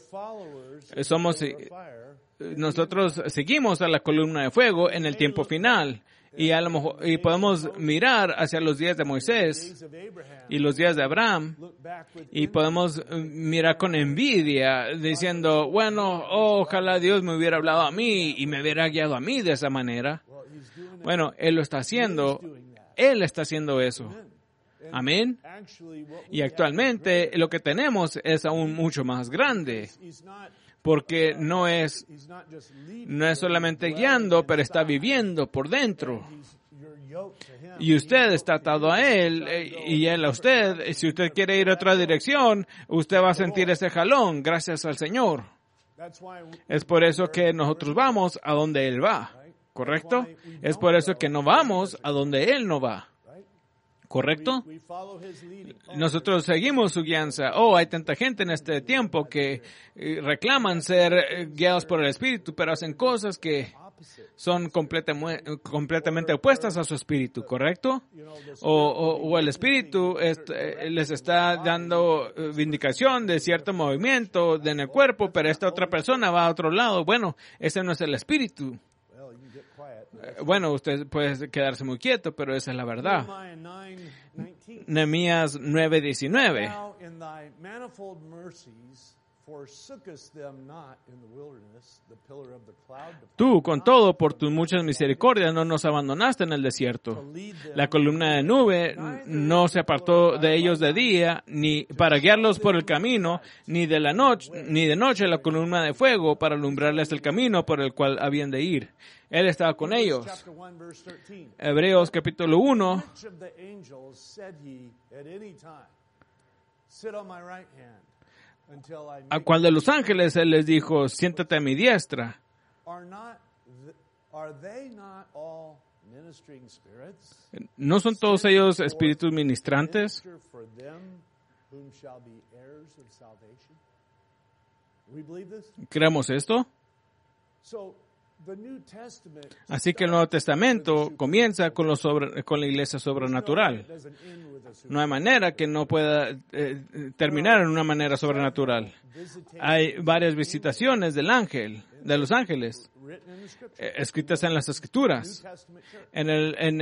Nosotros seguimos a la columna de fuego en el tiempo final. Y podemos mirar hacia los días de Moisés y los días de Abraham y podemos mirar con envidia diciendo, bueno, ojalá Dios me hubiera hablado a mí y me hubiera guiado a mí de esa manera. Bueno, Él lo está haciendo. Él está haciendo eso. Amén. Y actualmente lo que tenemos es aún mucho más grande. Porque no es solamente guiando, pero está viviendo por dentro. Y usted está atado a Él y Él a usted. Si usted quiere ir a otra dirección, usted va a sentir ese jalón gracias al Señor. Es por eso que nosotros vamos a donde Él va. ¿Correcto? Es por eso que no vamos a donde Él no va. ¿Correcto? Nosotros seguimos su guianza. Hay tanta gente en este tiempo que reclaman ser guiados por el Espíritu, pero hacen cosas que son completamente opuestas a su espíritu, ¿correcto? O el Espíritu les está dando vindicación de cierto movimiento en el cuerpo, pero esta otra persona va a otro lado. Bueno, ese no es el Espíritu. Bueno, usted puede quedarse muy quieto, pero esa es la verdad. Nehemías 9:19. Tú, con todo, por tus muchas misericordias, no nos abandonaste en el desierto. La columna de nube no se apartó de ellos de día, ni para guiarlos por el camino, ni de noche la columna de fuego para alumbrarles el camino por el cual habían de ir. Él estaba con ellos. Hebreos capítulo 1. ¿A cuál de los ángeles Él les dijo, siéntate a mi diestra? ¿No son todos ellos espíritus ministrantes? ¿Creemos esto? Así que el Nuevo Testamento comienza con la iglesia sobrenatural. No hay manera que no pueda terminar en una manera sobrenatural. Hay varias visitaciones del ángel, de los ángeles, escritas en las Escrituras, en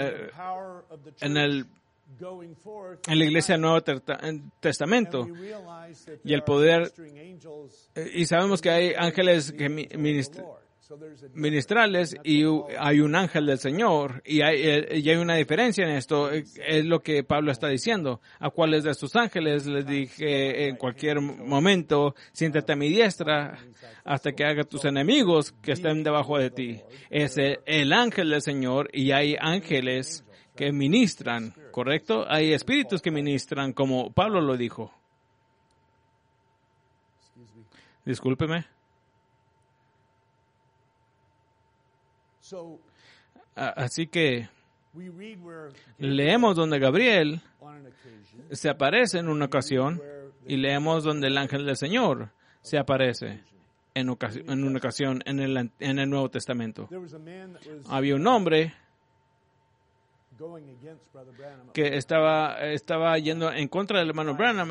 la iglesia del Nuevo Testamento, y el poder, y sabemos que hay ángeles que ministrales y hay un ángel del Señor, y hay una diferencia en esto. Es lo que Pablo está diciendo. ¿A cuáles de estos ángeles les dije en cualquier momento, siéntate a mi diestra hasta que haga tus enemigos que estén debajo de ti? Es el ángel del Señor, y hay ángeles que ministran, ¿correcto? Hay espíritus que ministran, como Pablo lo dijo. Discúlpeme. Así que leemos donde Gabriel se aparece en una ocasión, y leemos donde el ángel del Señor se aparece en una ocasión en el Nuevo Testamento. Había un hombre que estaba yendo en contra del hermano Branham,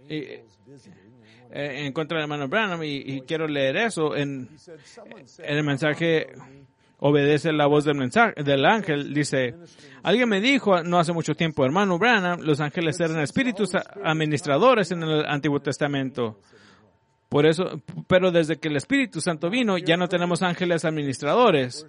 y quiero leer eso en el mensaje. Obedece la voz del ángel. Dice, alguien me dijo no hace mucho tiempo, hermano Branham, los ángeles eran espíritus administradores en el Antiguo Testamento. Por eso, pero desde que el Espíritu Santo vino, ya no tenemos ángeles administradores.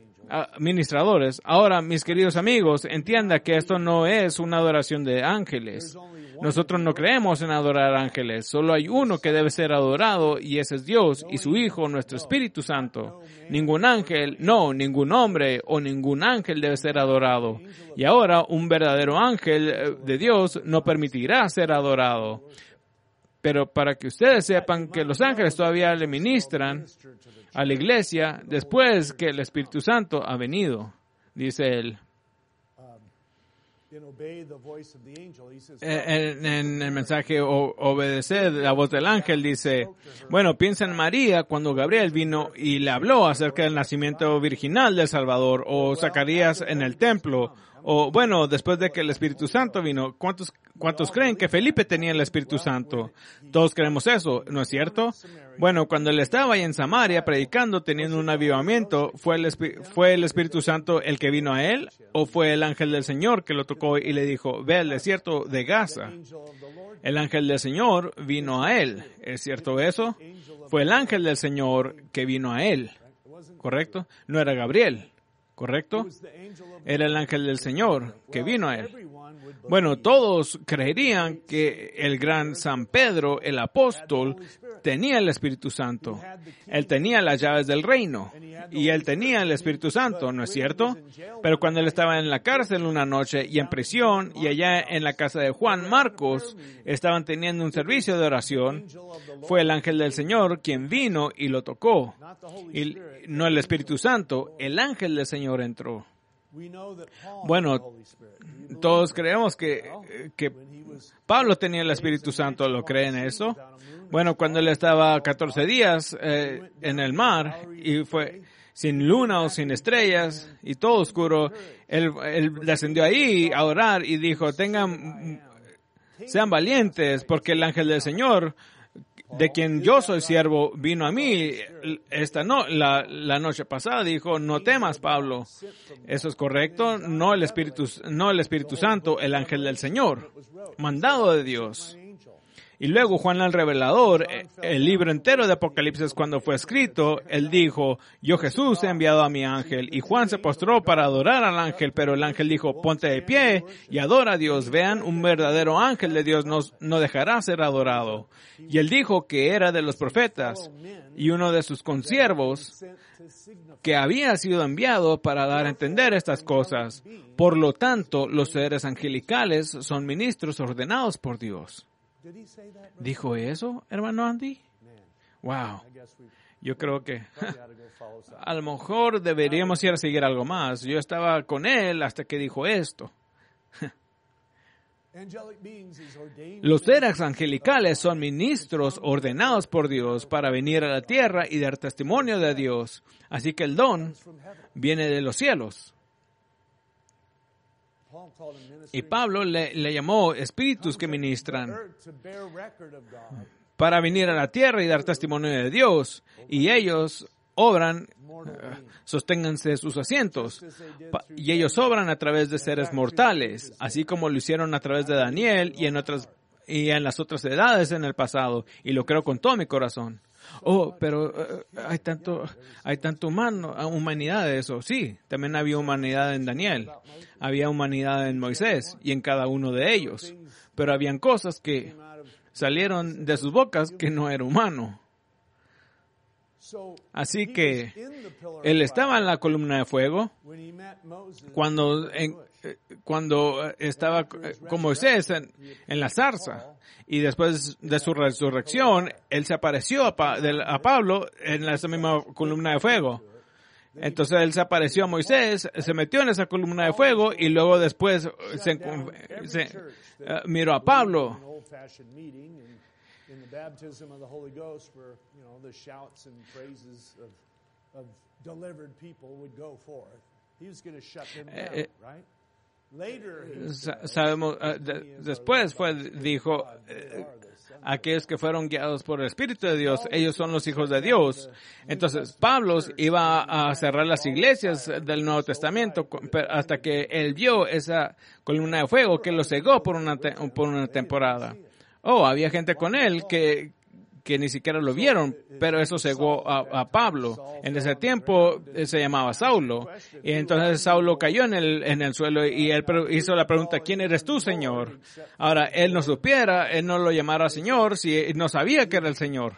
Ahora, mis queridos amigos, entienda que esto no es una adoración de ángeles. Nosotros no creemos en adorar ángeles. Solo hay uno que debe ser adorado, y ese es Dios y su Hijo, nuestro Espíritu Santo. Ningún ángel, ningún hombre o ningún ángel debe ser adorado. Y ahora un verdadero ángel de Dios no permitirá ser adorado. Pero para que ustedes sepan que los ángeles todavía le ministran a la iglesia después que el Espíritu Santo ha venido, dice él. En el mensaje obedecer la voz del ángel dice, bueno, piensa en María cuando Gabriel vino y le habló acerca del nacimiento virginal del Salvador, o Zacarías en el templo, o bueno, después de que el Espíritu Santo vino. ¿Cuántos creen que Felipe tenía el Espíritu Santo? Todos creemos eso, ¿no es cierto? Bueno, cuando él estaba ahí en Samaria predicando, teniendo un avivamiento, ¿fue el Espíritu Santo el que vino a él? ¿O fue el ángel del Señor que lo tocó y le dijo, ve al desierto de Gaza? El ángel del Señor vino a él. ¿Es cierto eso? Fue el ángel del Señor que vino a él. ¿Correcto? No era Gabriel. ¿Correcto? Era el ángel del Señor que vino a él. Bueno, todos creerían que el gran San Pedro, el apóstol, tenía el Espíritu Santo. Él tenía las llaves del reino y él tenía el Espíritu Santo, ¿no es cierto? Pero cuando él estaba en la cárcel una noche y en prisión, y allá en la casa de Juan Marcos estaban teniendo un servicio de oración, fue el ángel del Señor quien vino y lo tocó. Y no el Espíritu Santo, el ángel del Señor entró. Bueno, todos creemos que Pablo tenía el Espíritu Santo. ¿Lo creen eso? Bueno, cuando él estaba 14 días en el mar y fue sin luna o sin estrellas y todo oscuro, él descendió ahí a orar y dijo, sean valientes porque el ángel del Señor, de quien yo soy siervo, vino a mí la noche pasada. Dijo, no temas, Pablo. Eso es correcto. No el Espíritu Santo, el ángel del Señor, mandado de Dios. Y luego Juan el Revelador, el libro entero de Apocalipsis cuando fue escrito, él dijo, yo Jesús he enviado a mi ángel. Y Juan se postró para adorar al ángel, pero el ángel dijo, ponte de pie y adora a Dios. Vean, un verdadero ángel de Dios no dejará ser adorado. Y él dijo que era de los profetas y uno de sus consiervos que había sido enviado para dar a entender estas cosas. Por lo tanto, los seres angelicales son ministros ordenados por Dios. ¿Dijo eso, hermano Andy? Wow. Yo creo que a lo mejor deberíamos ir a seguir algo más. Yo estaba con él hasta que dijo esto. Los seres angelicales son ministros ordenados por Dios para venir a la tierra y dar testimonio de Dios. Así que el don viene de los cielos. Y Pablo le llamó espíritus que ministran para venir a la tierra y dar testimonio de Dios. Y ellos obran, sosténganse sus asientos, y ellos obran a través de seres mortales, así como lo hicieron a través de Daniel y en las otras edades en el pasado, y lo creo con todo mi corazón. Oh, pero hay tanto humanidad de eso. Sí, también había humanidad en Daniel, había humanidad en Moisés y en cada uno de ellos, pero habían cosas que salieron de sus bocas que no era humano. Así que él estaba en la columna de fuego cuando estaba con Moisés en la zarza, y después de su resurrección, él se apareció a Pablo en esa misma columna de fuego. Entonces él se apareció a Moisés, se metió en esa columna de fuego y luego después miró a Pablo. In the baptism of the Holy Ghost, where, the shouts and praises of delivered people would go forth. He was going to shut them down, right? Later, sabemos, después dijo, aquellos que fueron guiados por el Espíritu de Dios, ellos son los hijos de Dios. Entonces, Pablo iba a cerrar las iglesias del Nuevo Testamento hasta que él vio esa columna de fuego que lo cegó por una temporada. Oh, había gente con él que ni siquiera lo vieron, pero eso cegó a Pablo. En ese tiempo se llamaba Saulo. Y entonces Saulo cayó en el suelo y él hizo la pregunta, ¿quién eres tú, Señor? Ahora, él no supiera, él no lo llamara Señor si no sabía que era el Señor.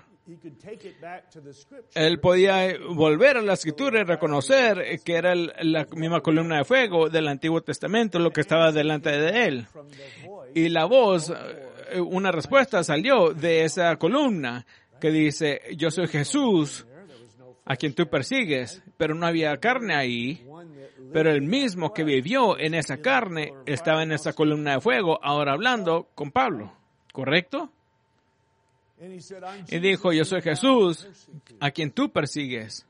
Él podía volver a la Escritura y reconocer que era la misma columna de fuego del Antiguo Testamento lo que estaba delante de él. Y la voz, una respuesta salió de esa columna que dice, yo soy Jesús, a quien tú persigues, pero no había carne ahí, pero el mismo que vivió en esa carne estaba en esa columna de fuego, ahora hablando con Pablo, ¿correcto? Y dijo, yo soy Jesús, a quien tú persigues.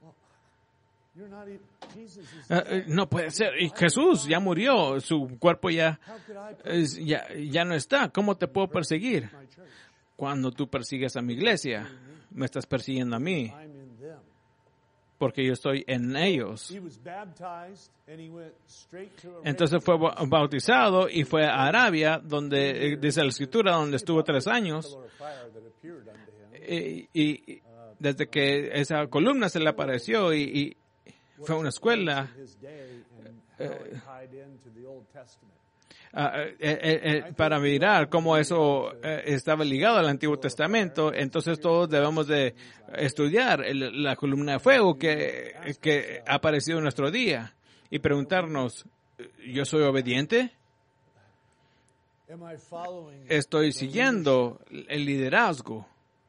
No puede ser. Y Jesús ya murió, su cuerpo ya no está. ¿Cómo te puedo perseguir? Cuando tú persigues a mi iglesia, me estás persiguiendo a mí, porque yo estoy en ellos. Entonces fue bautizado y fue a Arabia, donde dice la Escritura, donde estuvo 3 años. Y desde que esa columna se le apareció y fue una escuela para mirar cómo eso estaba ligado al Antiguo Testamento. Entonces todos debemos de estudiar la columna de fuego que ha aparecido en nuestro día y preguntarnos, ¿yo soy obediente? ¿Estoy siguiendo el liderazgo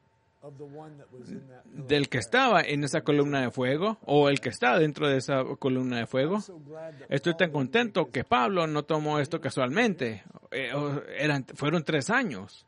del que estaba en esa columna de fuego o el que está dentro de esa columna de fuego? Estoy tan contento que Pablo no tomó esto casualmente. Fueron 3 años.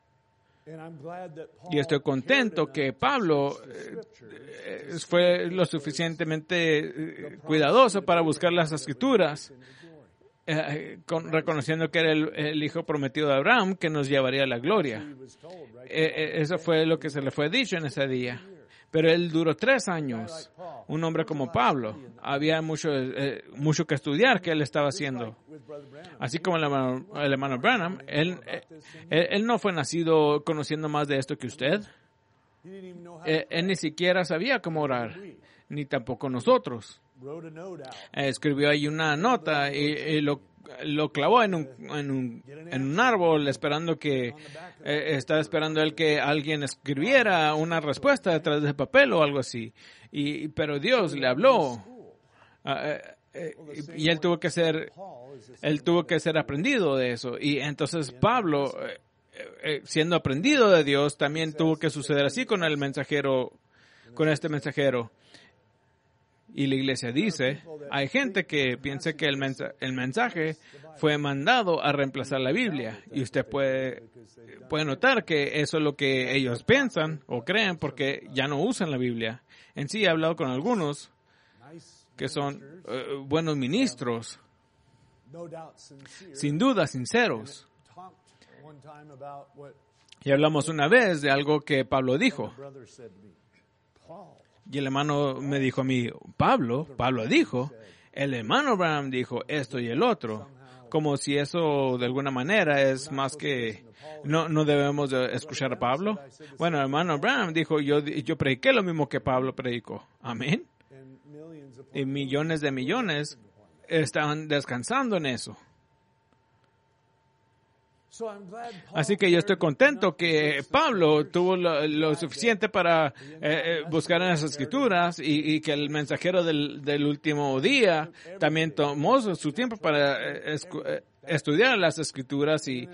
Y estoy contento que Pablo fue lo suficientemente cuidadoso para buscar las Escrituras, reconociendo que era el hijo prometido de Abraham que nos llevaría a la gloria. Eso fue lo que se le fue dicho en ese día. Pero él duró 3 años. Un hombre como Pablo. Había mucho que estudiar que él estaba haciendo. Así como el hermano Branham, él no fue nacido conociendo más de esto que usted. Él ni siquiera sabía cómo orar, ni tampoco nosotros. Escribió ahí una nota y lo clavó en un árbol, esperando que estaba esperando él que alguien escribiera una respuesta detrás de ese papel o algo así. Pero Dios le habló y él tuvo que ser aprendido de eso. Y entonces Pablo, siendo aprendido de Dios, también tuvo que suceder así con el mensajero, con este mensajero. Y la iglesia dice, hay gente que piensa que el mensaje fue mandado a reemplazar la Biblia. Y usted puede notar que eso es lo que ellos piensan o creen porque ya no usan la Biblia. En sí he hablado con algunos que son buenos ministros, sin duda sinceros. Y hablamos una vez de algo que Pablo dijo. Y el hermano me dijo a mí, Pablo dijo, el hermano Branham dijo esto y el otro. Como si eso de alguna manera es más que no debemos de escuchar a Pablo. Bueno, el hermano Branham dijo, yo prediqué lo mismo que Pablo predicó. Amén. Y millones de millones estaban descansando en eso. Así que yo estoy contento que Pablo tuvo lo suficiente para buscar en las Escrituras y que el mensajero del último día también tomó su tiempo para estudiar las Escrituras y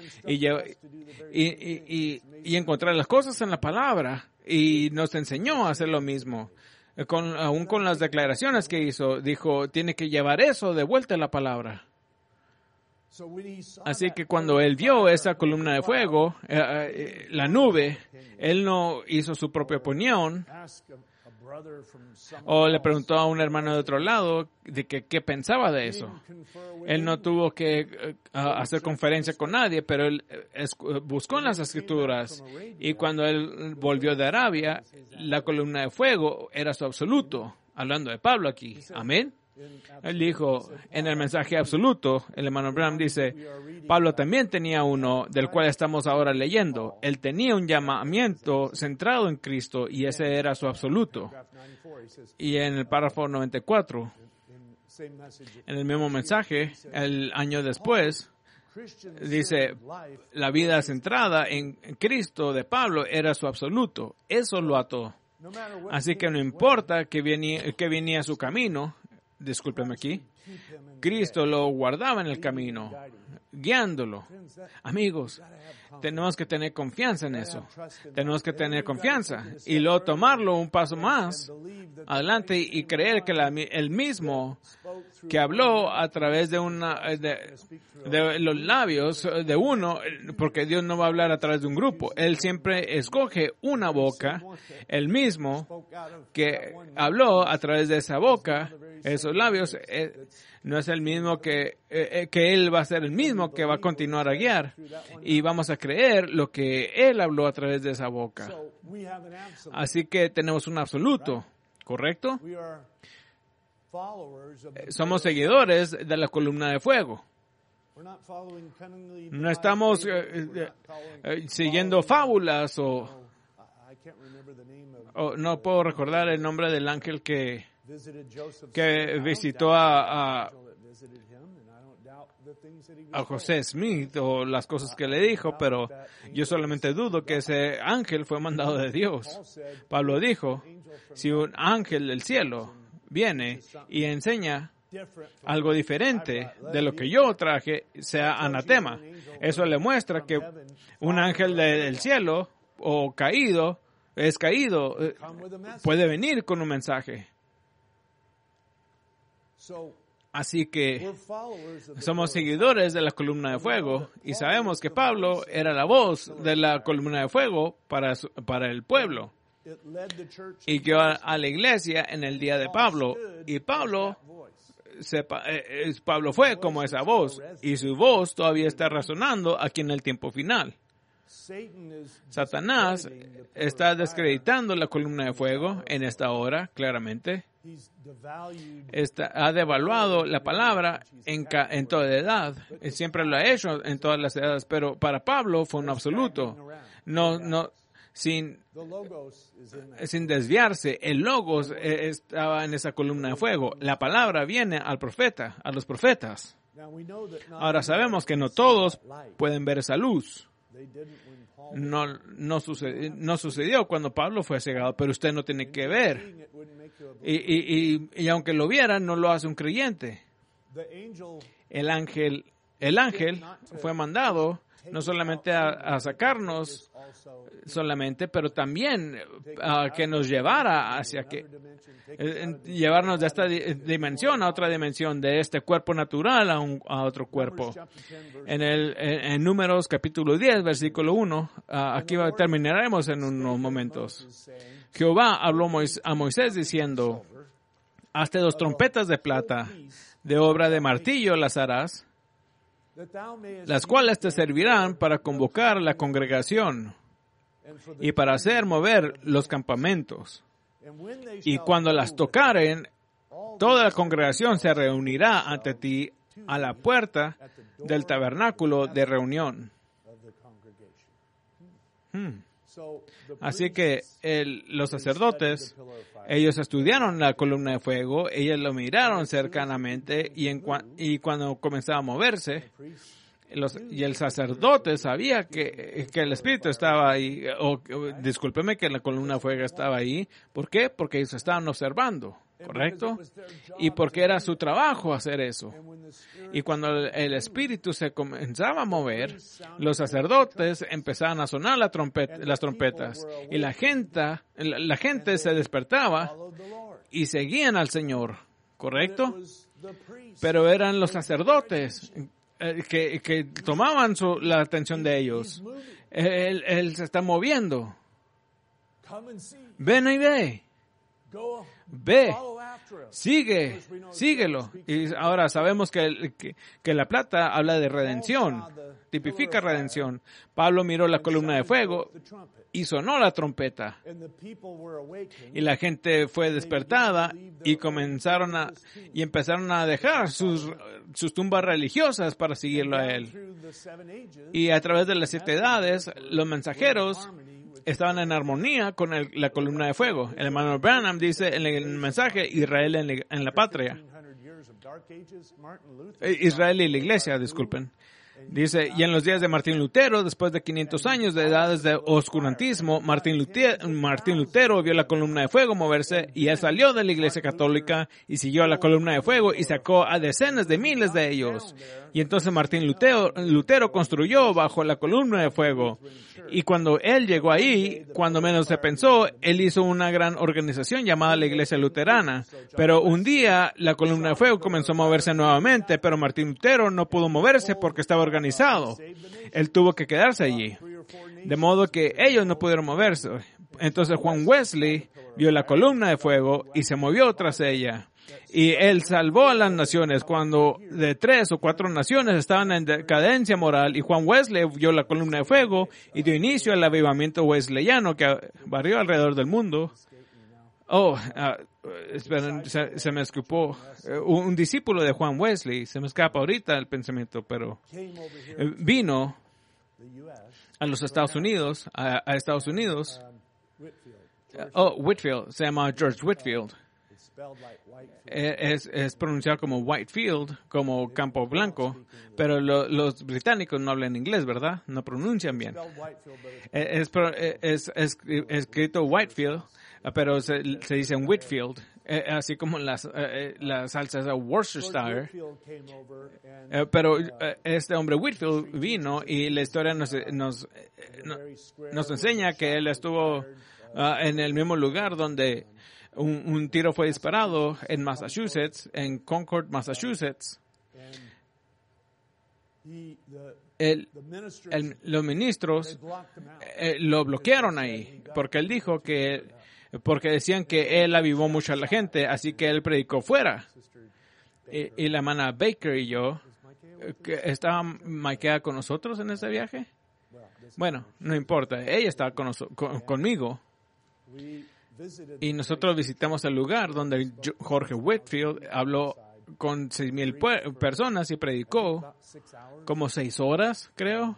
encontrar las cosas en la palabra, y nos enseñó a hacer lo mismo. Aún con las declaraciones que hizo, dijo, tiene que llevar eso de vuelta a la palabra. Así que cuando él vio esa columna de fuego, la nube, él no hizo su propia opinión o le preguntó a un hermano de otro lado de qué pensaba de eso. Él no tuvo que hacer conferencia con nadie, pero él buscó en las Escrituras, y cuando él volvió de Arabia, la columna de fuego era su absoluto, hablando de Pablo aquí. Amén. Él dijo, en el mensaje absoluto, el hermano Branham dice, Pablo también tenía uno del cual estamos ahora leyendo. Él tenía un llamamiento centrado en Cristo y ese era su absoluto. Y en el párrafo 94, en el mismo mensaje, el año después, dice, la vida centrada en Cristo de Pablo era su absoluto. Eso lo ató. Así que no importa que venía a su camino, discúlpeme aquí, Cristo lo guardaba en el camino, guiándolo. Amigos, tenemos que tener confianza en eso. Tenemos que tener confianza y luego tomarlo un paso más adelante y creer que el mismo que habló a través de los labios de uno, porque Dios no va a hablar a través de un grupo. Él siempre escoge una boca, el mismo que habló a través de esa boca, esos labios, no es el mismo que Él va a ser el mismo que va a continuar a guiar, y vamos a creer lo que Él habló a través de esa boca. Así que tenemos un absoluto, ¿correcto? Somos seguidores de la columna de fuego. No estamos siguiendo fábulas o no puedo recordar el nombre del ángel que visitó a José Smith o las cosas que le dijo, pero yo solamente dudo que ese ángel fue mandado de Dios. Pablo dijo, si un ángel del cielo viene y enseña algo diferente de lo que yo traje, sea anatema. Eso le muestra que un ángel del cielo es caído, puede venir con un mensaje. Así que somos seguidores de la columna de fuego y sabemos que Pablo era la voz de la columna de fuego para el pueblo. Y guió a la iglesia en el día de Pablo. Y Pablo fue como esa voz. Y su voz todavía está resonando aquí en el tiempo final. Satanás está descreditando la columna de fuego en esta hora, claramente. Ha devaluado la palabra en toda edad. Siempre lo ha hecho en todas las edades, pero para Pablo fue un absoluto. Sin desviarse, el logos estaba en esa columna de fuego. La palabra viene a los profetas. Ahora sabemos que no todos pueden ver esa luz. No sucedió cuando Pablo fue cegado, pero usted no tiene que ver. Y aunque lo viera, no lo hace un creyente. El ángel fue mandado no solamente a sacarnos solamente, pero también a que nos llevara hacia que llevarnos de esta dimensión a otra dimensión, de este cuerpo natural a otro cuerpo. En Números capítulo 10, versículo 1, aquí terminaremos en unos momentos. Jehová habló a Moisés diciendo, hazte 2 trompetas de plata, de obra de martillo las harás, las cuales te servirán para convocar la congregación y para hacer mover los campamentos. Y cuando las tocaren, toda la congregación se reunirá ante ti a la puerta del tabernáculo de reunión. Así que los sacerdotes, ellos estudiaron la columna de fuego, ellos lo miraron cercanamente y cuando comenzaba a moverse, y el sacerdote sabía que el Espíritu estaba ahí, discúlpeme, que la columna de fuego estaba ahí. ¿Por qué? Porque ellos estaban observando, ¿correcto? Y porque era su trabajo hacer eso. Y cuando el Espíritu se comenzaba a mover, los sacerdotes empezaban a sonar las trompetas. Y la gente se despertaba y seguían al Señor, ¿correcto? Pero eran los sacerdotes que tomaban la atención de ellos. Él se está moviendo. Ven y ve. Ve, síguelo. Y ahora sabemos que la plata habla de redención, tipifica redención. Pablo miró la columna de fuego y sonó la trompeta. Y la gente fue despertada y empezaron a dejar sus tumbas religiosas para seguirlo a él. Y a través de las 7 edades, los mensajeros estaban en armonía con la columna de fuego. El hermano Branham dice en el mensaje, Israel en la patria. Israel y la iglesia, disculpen. Dice, y en los días de Martín Lutero, después de 500 años de edades de oscurantismo, Martín Lutero vio la columna de fuego moverse y él salió de la iglesia católica y siguió la columna de fuego y sacó a decenas de miles de ellos. Y entonces Martín Lutero construyó bajo la columna de fuego. Y cuando él llegó ahí, cuando menos se pensó, él hizo una gran organización llamada la Iglesia Luterana. Pero un día la columna de fuego comenzó a moverse nuevamente, pero Martín Lutero no pudo moverse porque estaba organizado. Él tuvo que quedarse allí. De modo que ellos no pudieron moverse. Entonces Juan Wesley vio la columna de fuego y se movió tras ella. Y él salvó a las naciones cuando de 3 o 4 naciones estaban en decadencia moral, y Juan Wesley vio la columna de fuego y dio inicio al avivamiento wesleyano que barrió alrededor del mundo. Esperen, se me escapó. Un discípulo de Juan Wesley, se me escapa ahorita el pensamiento, pero vino a los Estados Unidos, a Estados Unidos. Whitfield, se llama George Whitfield. Es pronunciado como Whitefield, como Campo Blanco, pero los británicos no hablan inglés, ¿verdad? No pronuncian bien. Es escrito Whitefield, pero se dice en Whitfield, así como las salsas de Worcestershire. Pero este hombre Whitfield vino y la historia nos enseña que él estuvo en el mismo lugar donde un tiro fue disparado en Massachusetts, en Concord, Massachusetts. Los ministros lo bloquearon ahí, porque él dijo porque decían que él avivó mucho a la gente, así que él predicó fuera. Y la hermana Baker y yo, ¿estaba Maikea con nosotros en ese viaje? Bueno, no importa, ella estaba conmigo. Y nosotros visitamos el lugar donde Jorge Whitfield habló con 6,000 personas y predicó como 6 horas, creo.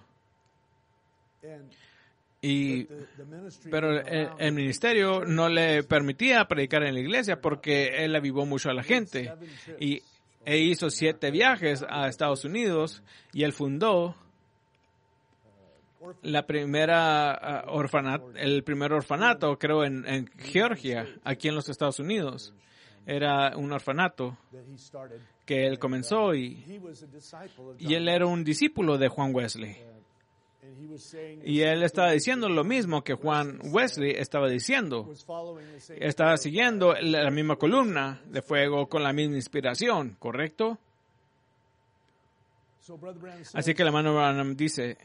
Pero el ministerio no le permitía predicar en la iglesia porque él avivó mucho a la gente. Y hizo 7 viajes a Estados Unidos y él fundó el primer orfanato, creo, en Georgia, aquí en los Estados Unidos. Era un orfanato que él comenzó y él era un discípulo de Juan Wesley. Y él estaba diciendo lo mismo que Juan Wesley estaba diciendo. Estaba siguiendo la misma columna de fuego con la misma inspiración, ¿correcto? Así que el hermano Branham dice,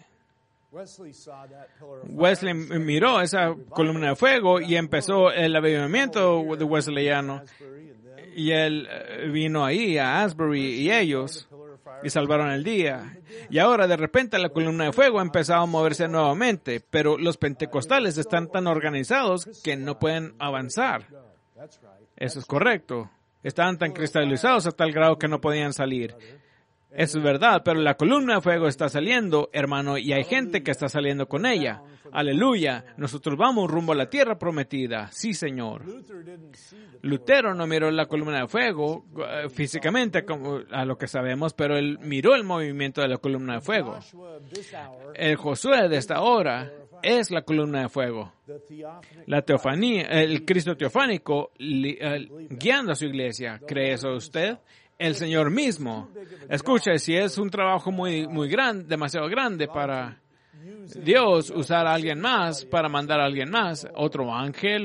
Wesley miró esa columna de fuego y empezó el avivamiento de Wesleyano. Y él vino ahí a Asbury y ellos y salvaron el día. Y ahora de repente la columna de fuego ha empezado a moverse nuevamente, pero los pentecostales están tan organizados que no pueden avanzar. Eso es correcto. Estaban tan cristalizados a tal grado que no podían salir. Eso es verdad, pero la columna de fuego está saliendo, hermano, y hay gente que está saliendo con ella. Aleluya. Nosotros vamos rumbo a la tierra prometida. Sí, Señor. Lutero no miró la columna de fuego físicamente, como a lo que sabemos, pero él miró el movimiento de la columna de fuego. El Josué de esta hora es la columna de fuego. La teofanía, el Cristo teofánico guiando a su iglesia. ¿Cree eso usted? El Señor mismo. Escuche, si es un trabajo muy grande, demasiado grande para Dios usar a alguien más, para mandar a alguien más, otro ángel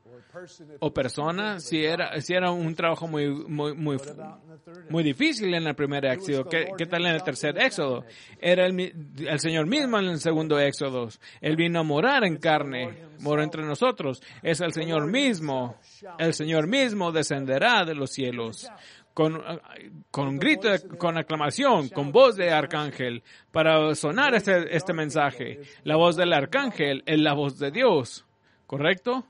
o persona, si era un trabajo muy difícil en el primer éxodo, ¿qué tal en el tercer éxodo? Era el Señor mismo en el segundo éxodo. Él vino a morar en carne, moró entre nosotros. Es el Señor mismo. El Señor mismo descenderá de los cielos. Con grito, con aclamación, con voz de arcángel, para sonar este mensaje. La voz del arcángel es la voz de Dios, ¿correcto?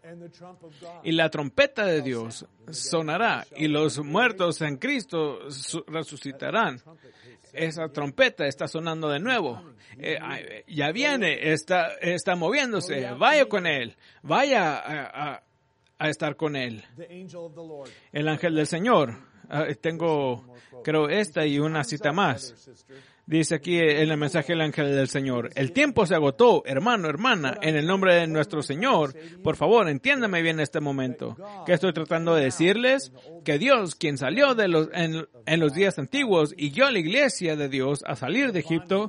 Y la trompeta de Dios sonará, y los muertos en Cristo resucitarán. Esa trompeta está sonando de nuevo. Ya viene, está moviéndose. Vaya con Él, vaya a estar con Él. El ángel del Señor. Creo esta y una cita más. Dice aquí en el mensaje del ángel del Señor: el tiempo se agotó, hermano, hermana, en el nombre de nuestro Señor. Por favor, entiéndame bien este momento. ¿Qué estoy tratando de decirles? Que Dios, quien salió en los días antiguos y guió a la iglesia de Dios a salir de Egipto,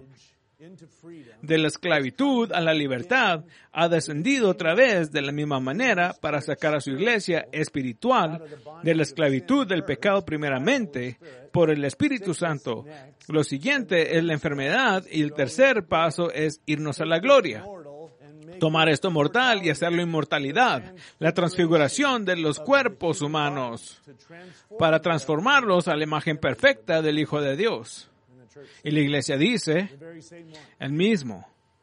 de la esclavitud a la libertad, ha descendido otra vez de la misma manera para sacar a su iglesia espiritual de la esclavitud del pecado primeramente por el Espíritu Santo. Lo siguiente es la enfermedad y el tercer paso es irnos a la gloria. Tomar esto mortal y hacerlo inmortalidad. La transfiguración de los cuerpos humanos para transformarlos a la imagen perfecta del Hijo de Dios. Y la iglesia dice, el mismo.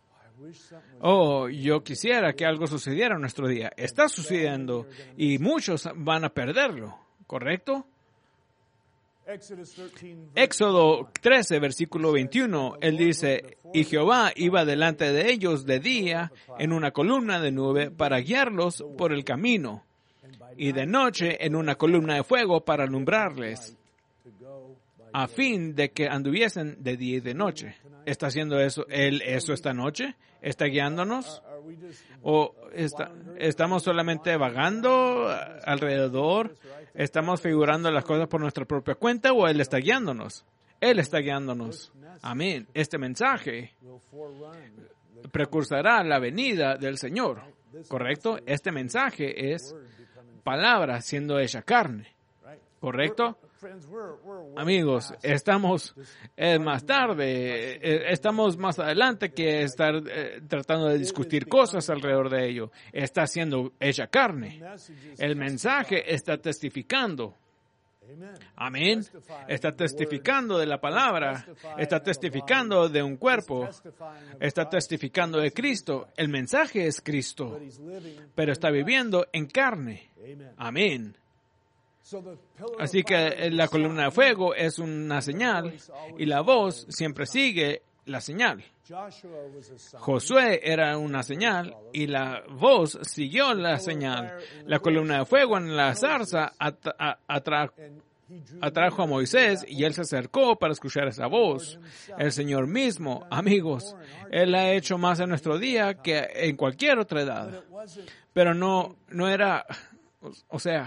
Oh, yo quisiera que algo sucediera en nuestro día. Está sucediendo y muchos van a perderlo, ¿correcto? Éxodo 13, versículo 21, él dice, y Jehová iba delante de ellos de día en una columna de nube para guiarlos por el camino, y de noche en una columna de fuego para alumbrarles, a fin de que anduviesen de día y de noche. ¿Está haciendo eso él esta noche? ¿Está guiándonos? ¿O estamos solamente vagando alrededor? ¿Estamos figurando las cosas por nuestra propia cuenta o Él está guiándonos? Él está guiándonos. Amén. Este mensaje precursará la venida del Señor. ¿Correcto? Este mensaje es palabra siendo hecha carne. ¿Correcto? Amigos, estamos más tarde, estamos más adelante que estar tratando de discutir cosas alrededor de ello. Está siendo hecha carne. El mensaje está testificando. Amén. Está testificando de la palabra. Está testificando de un cuerpo. Está testificando de Cristo. El mensaje es Cristo, pero está viviendo en carne. Amén. Así que la columna de fuego es una señal y la voz siempre sigue la señal. Josué era una señal y la voz siguió la señal. La columna de fuego en la zarza atrajo a Moisés y él se acercó para escuchar esa voz. El Señor mismo, amigos, Él ha hecho más en nuestro día que en cualquier otra edad. Pero no era... O sea,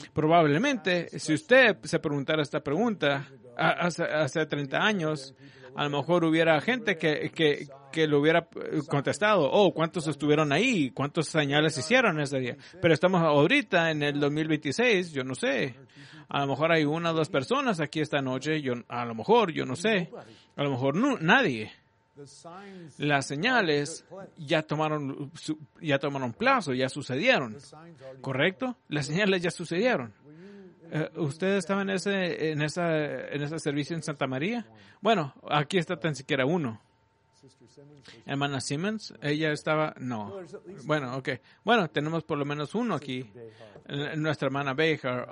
probablemente, si usted se preguntara esta pregunta hace 30 años, A lo mejor hubiera gente que lo hubiera contestado, ¿cuántos estuvieron ahí? ¿Cuántos señales hicieron ese día? Pero estamos ahorita en el 2026, yo no sé. A lo mejor hay 1 o 2 personas aquí esta noche, a lo mejor, yo no sé. A lo mejor nadie. Las señales ya tomaron plazo, ya sucedieron. ¿Correcto? Las señales ya sucedieron. ¿Usted estaba en ese servicio en Santa María? Bueno, aquí está tan siquiera uno. Hermana Simmons, ella estaba, no. Bueno, ok. Bueno, tenemos por lo menos uno aquí. Nuestra hermana Bejar.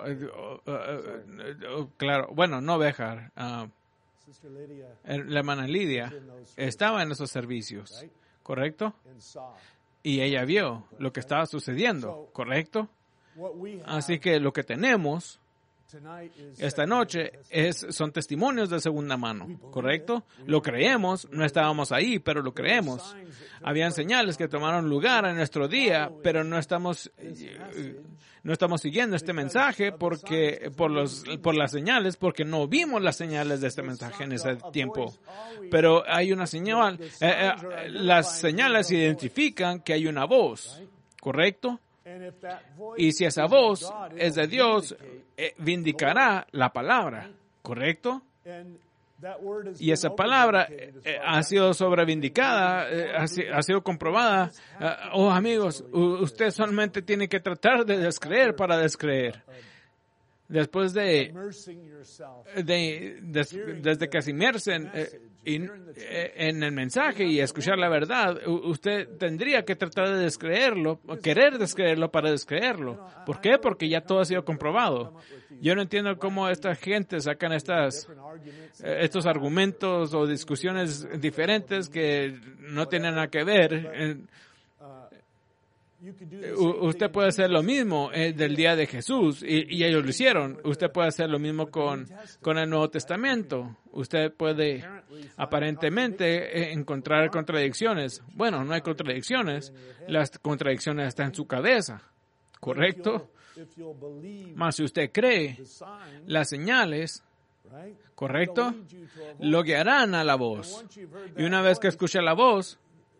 Claro, bueno, no Bejar. La hermana Lidia estaba en esos servicios, ¿correcto? Y ella vio lo que estaba sucediendo, ¿correcto? Así que lo que tenemos esta noche son testimonios de segunda mano, ¿correcto? Lo creemos, no estábamos ahí, pero lo creemos. Habían señales que tomaron lugar en nuestro día, pero no estamos siguiendo este mensaje por las señales, porque no vimos las señales de este mensaje en ese tiempo. Pero hay una señal, las señales identifican que hay una voz, ¿correcto? Y si esa voz es de Dios, vindicará la palabra, ¿correcto? Y esa palabra ha sido sobrevindicada, ha sido comprobada. Amigos, usted solamente tiene que tratar de descreer para descreer. Después desde que se inmersen en el mensaje y escuchar la verdad, usted tendría que tratar de descreerlo, querer descreerlo para descreerlo. ¿Por qué? Porque ya todo ha sido comprobado. Yo no entiendo cómo esta gente sacan estos argumentos o discusiones diferentes que no tienen nada que ver. Usted puede hacer lo mismo del día de Jesús y ellos lo hicieron. Usted puede hacer lo mismo con el Nuevo Testamento. Usted puede aparentemente encontrar contradicciones. Bueno, no hay contradicciones. Las contradicciones están en su cabeza. ¿Correcto? Mas si usted cree, las señales, ¿correcto?, lo guiarán a la voz. Y una vez que escuche la voz,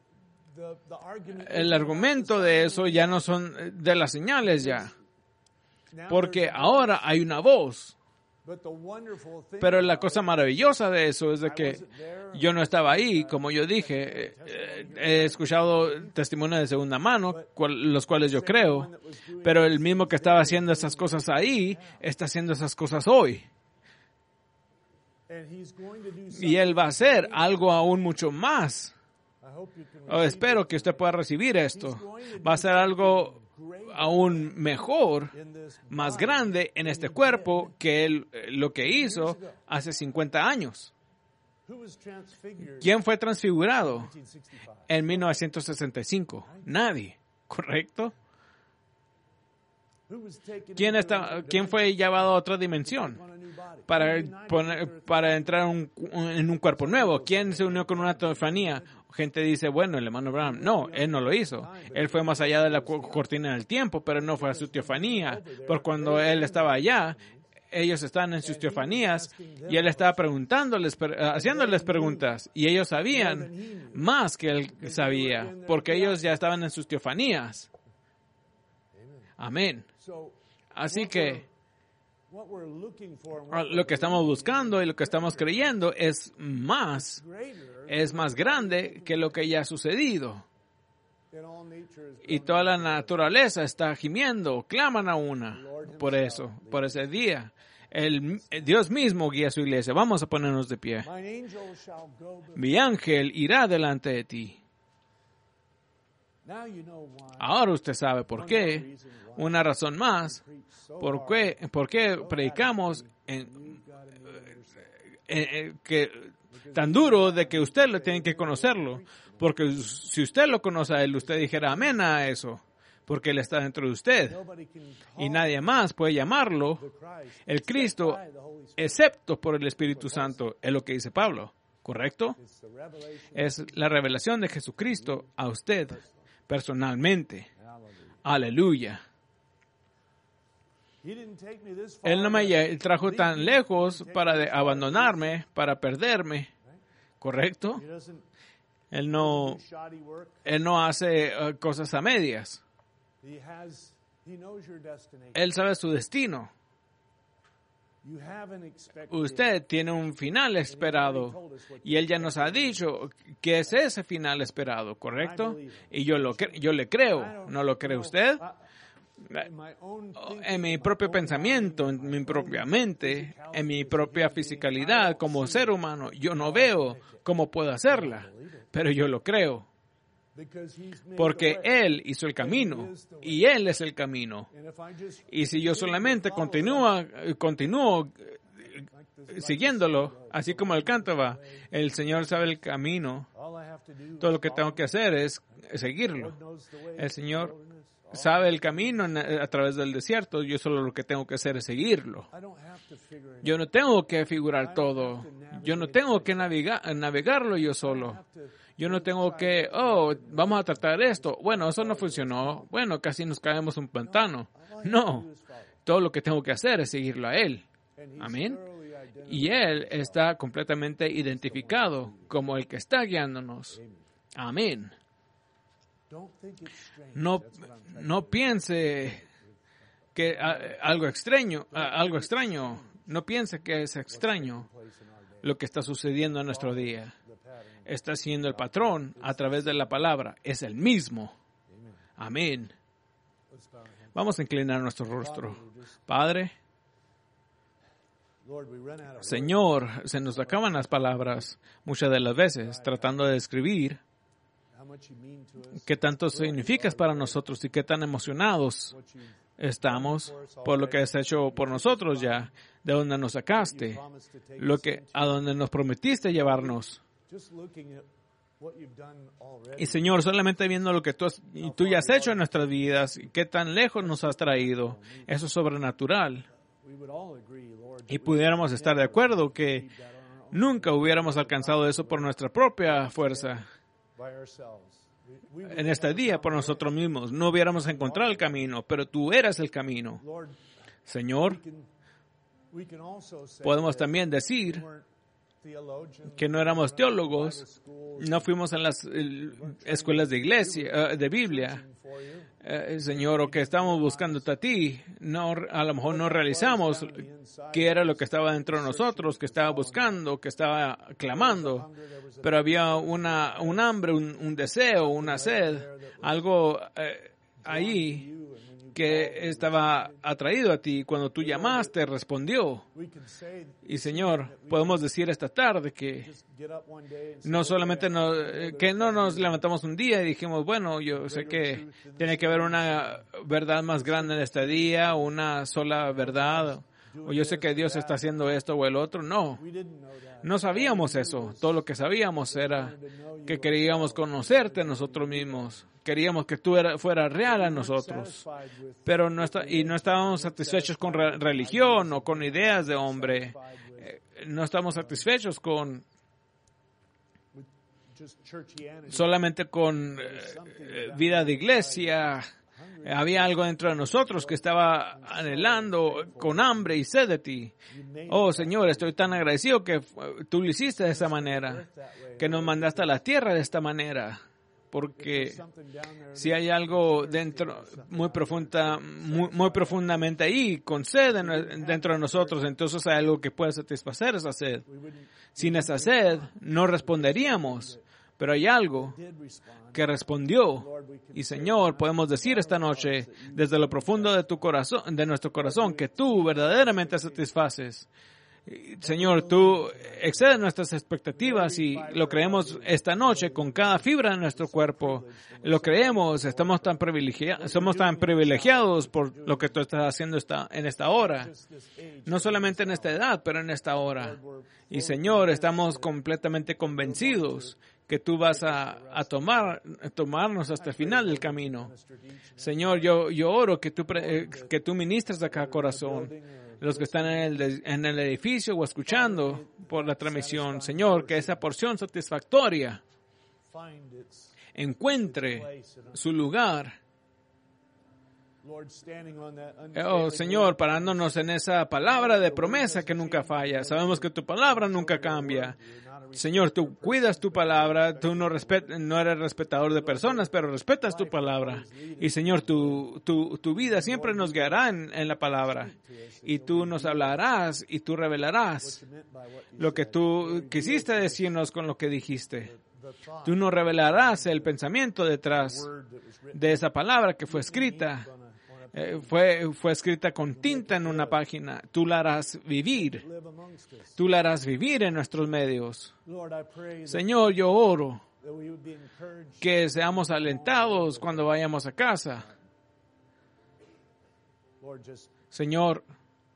el argumento de eso ya no son de las señales ya, porque ahora hay una voz. Pero la cosa maravillosa de eso es de que yo no estaba ahí, como yo dije, he escuchado testimonios de segunda mano, los cuales yo creo, pero el mismo que estaba haciendo esas cosas ahí, está haciendo esas cosas hoy. Y él va a hacer algo aún mucho más. Espero que usted pueda recibir esto. Va a ser algo aún mejor, más grande en este cuerpo que lo que hizo hace 50 años. ¿Quién fue transfigurado en 1965? Nadie, ¿correcto? ¿Quién fue llevado a otra dimensión para entrar en un cuerpo nuevo? ¿Quién se unió con una teofanía? Gente dice, bueno, el hermano Branham. No, él no lo hizo. Él fue más allá de la cortina del tiempo, pero no fue a su teofanía. Porque cuando él estaba allá, ellos estaban en sus teofanías y él estaba haciéndoles preguntas. Y ellos sabían más que él sabía, porque ellos ya estaban en sus teofanías. Amén. Así que lo que estamos buscando y lo que estamos creyendo es más grande que lo que ya ha sucedido. Y toda la naturaleza está gimiendo, claman a una por eso, por ese día. Dios mismo guía a su iglesia. Vamos a ponernos de pie. Mi ángel irá delante de ti. Ahora usted sabe por qué. Una razón más. ¿Por qué predicamos tan duro de que usted lo tiene que conocerlo? Porque si usted lo conoce a él, usted dijera amén a eso. Porque él está dentro de usted. Y nadie más puede llamarlo el Cristo, excepto por el Espíritu Santo. Es lo que dice Pablo. ¿Correcto? Es la revelación de Jesucristo a usted personalmente. Aleluya. Él no me trajo tan lejos para abandonarme, para perderme. ¿correcto? Él no hace cosas a medias. Él sabe su destino. Usted tiene un final esperado y Él ya nos ha dicho que es ese final esperado, ¿correcto? Y yo le creo. ¿No lo cree usted? En mi propio pensamiento, en mi propia mente, en mi propia fisicalidad como ser humano, yo no veo cómo puedo hacerla, pero yo lo creo. Porque Él hizo el camino y Él es el camino. Y si yo solamente continúo siguiéndolo, así como Él cantaba, el Señor sabe el camino, todo lo que tengo que hacer es seguirlo. El Señor sabe el camino a través del desierto, yo solo lo que tengo que hacer es seguirlo. Yo no tengo que figurar todo, yo no tengo que navegarlo yo solo. Yo no tengo que, vamos a tratar esto. Bueno, eso no funcionó. Bueno, casi nos caemos en un pantano. No, todo lo que tengo que hacer es seguirlo a Él. Amén. Y Él está completamente identificado como el que está guiándonos. Amén. No piense que algo extraño. No piense que es extraño lo que está sucediendo en nuestro día. Está siendo el patrón a través de la palabra. Es el mismo. Amén. Vamos a inclinar nuestro rostro. Padre, Señor, se nos acaban las palabras muchas de las veces tratando de describir qué tanto significas para nosotros y qué tan emocionados estamos por lo que has hecho por nosotros ya, de donde nos sacaste, a donde nos prometiste llevarnos. Y Señor, solamente viendo lo que tú ya has hecho en nuestras vidas y qué tan lejos nos has traído, eso es sobrenatural. Y pudiéramos estar de acuerdo que nunca hubiéramos alcanzado eso por nuestra propia fuerza. En este día, por nosotros mismos, no hubiéramos encontrado el camino, pero tú eras el camino. Señor, podemos también decir que no éramos teólogos, no fuimos en las escuelas de iglesia, de Biblia, Señor, o que estamos buscándote a ti, a lo mejor no realizamos qué era lo que estaba dentro de nosotros, que estaba buscando, que estaba clamando, pero había un hambre, un deseo, una sed, algo ahí que estaba atraído a ti. Cuando tú llamaste, respondió. Y Señor, podemos decir esta tarde que no solamente que no nos levantamos un día y dijimos, bueno, yo sé que tiene que haber una verdad más grande en este día, una sola verdad, o yo sé que Dios está haciendo esto o el otro. No sabíamos eso. Todo lo que sabíamos era que queríamos conocerte nosotros mismos. Queríamos que tú fueras real a nosotros. Pero no estábamos satisfechos con religión o con ideas de hombre. No estamos satisfechos solamente con vida de iglesia. Había algo dentro de nosotros que estaba anhelando con hambre y sed de ti. Oh, Señor, estoy tan agradecido que tú lo hiciste de esa manera, que nos mandaste a la tierra de esta manera. Porque si hay algo dentro muy profundamente ahí, con sed dentro de nosotros, entonces hay algo que puede satisfacer esa sed. Sin esa sed, no responderíamos. Pero hay algo que respondió. Y Señor, podemos decir esta noche, desde lo profundo de nuestro corazón, que tú verdaderamente satisfaces. Señor, tú excedes nuestras expectativas y lo creemos esta noche con cada fibra de nuestro cuerpo. Lo creemos, somos tan privilegiados por lo que tú estás haciendo en esta hora. No solamente en esta edad, pero en esta hora. Y Señor, estamos completamente convencidos que tú vas a tomarnos hasta el final del camino. Señor, yo oro que tú ministres a cada corazón, los que están en el edificio o escuchando por la transmisión. Señor, que esa porción satisfactoria encuentre su lugar Oh, Señor, parándonos en esa palabra de promesa que nunca falla. Sabemos que tu palabra nunca cambia. Señor, tú cuidas tu palabra, tú no eres respetador de personas, pero respetas tu palabra. Y Señor, tu vida siempre nos guiará en la palabra. Y tú nos hablarás y tú revelarás lo que tú quisiste decirnos con lo que dijiste. Tú nos revelarás el pensamiento detrás de esa palabra que fue escrita. Fue escrita con tinta en una página. Tú la harás vivir. Tú la harás vivir en nuestros medios. Señor, yo oro que seamos alentados cuando vayamos a casa. Señor,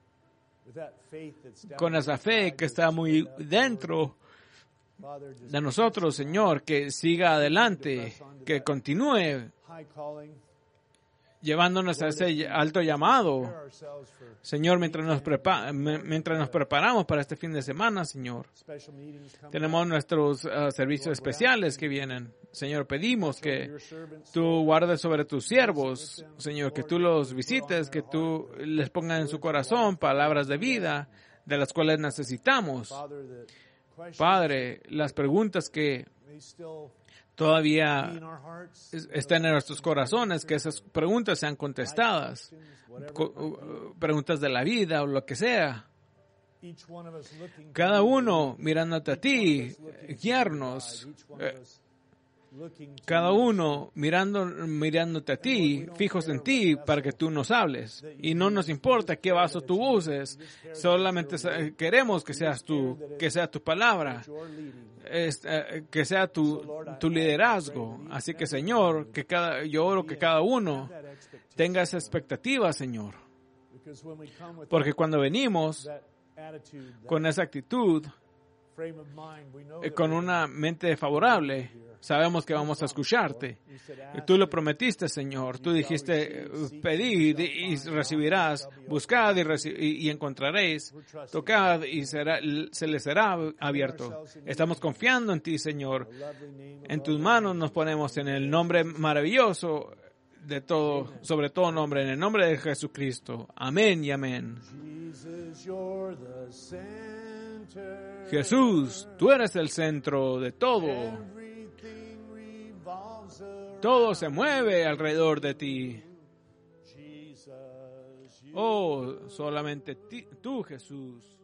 con esa fe que está muy dentro de nosotros, Señor, que siga adelante, que continúe llevándonos a ese alto llamado. Señor, mientras nos preparamos para este fin de semana, Señor, tenemos nuestros servicios especiales que vienen. Señor, pedimos que tú guardes sobre tus siervos, Señor, que tú los visites, que tú les pongas en su corazón palabras de vida, de las cuales necesitamos. Padre, las preguntas que todavía están en nuestros corazones, que esas preguntas sean contestadas, preguntas de la vida o lo que sea. Cada uno mirándote a ti, guiarnos. Cada uno mirándote a ti, fijos en ti, para que tú nos hables. Y no nos importa qué vaso tú uses, solamente queremos que seas tú, que sea tu palabra, que sea tu liderazgo. Así que, Señor, yo oro que cada uno tenga esa expectativa, Señor. Porque cuando venimos con esa actitud, con una mente favorable, sabemos que vamos a escucharte. Y tú lo prometiste, Señor. Tú dijiste, pedid y recibirás, buscad y encontraréis, tocad y se les será abierto. Estamos confiando en ti, Señor. En tus manos nos ponemos, en el nombre maravilloso de todo, sobre todo nombre, en el nombre de Jesucristo. Amén y amén. Jesús, tú eres el centro de todo. Todo se mueve alrededor de ti. Oh, solamente tú, Jesús.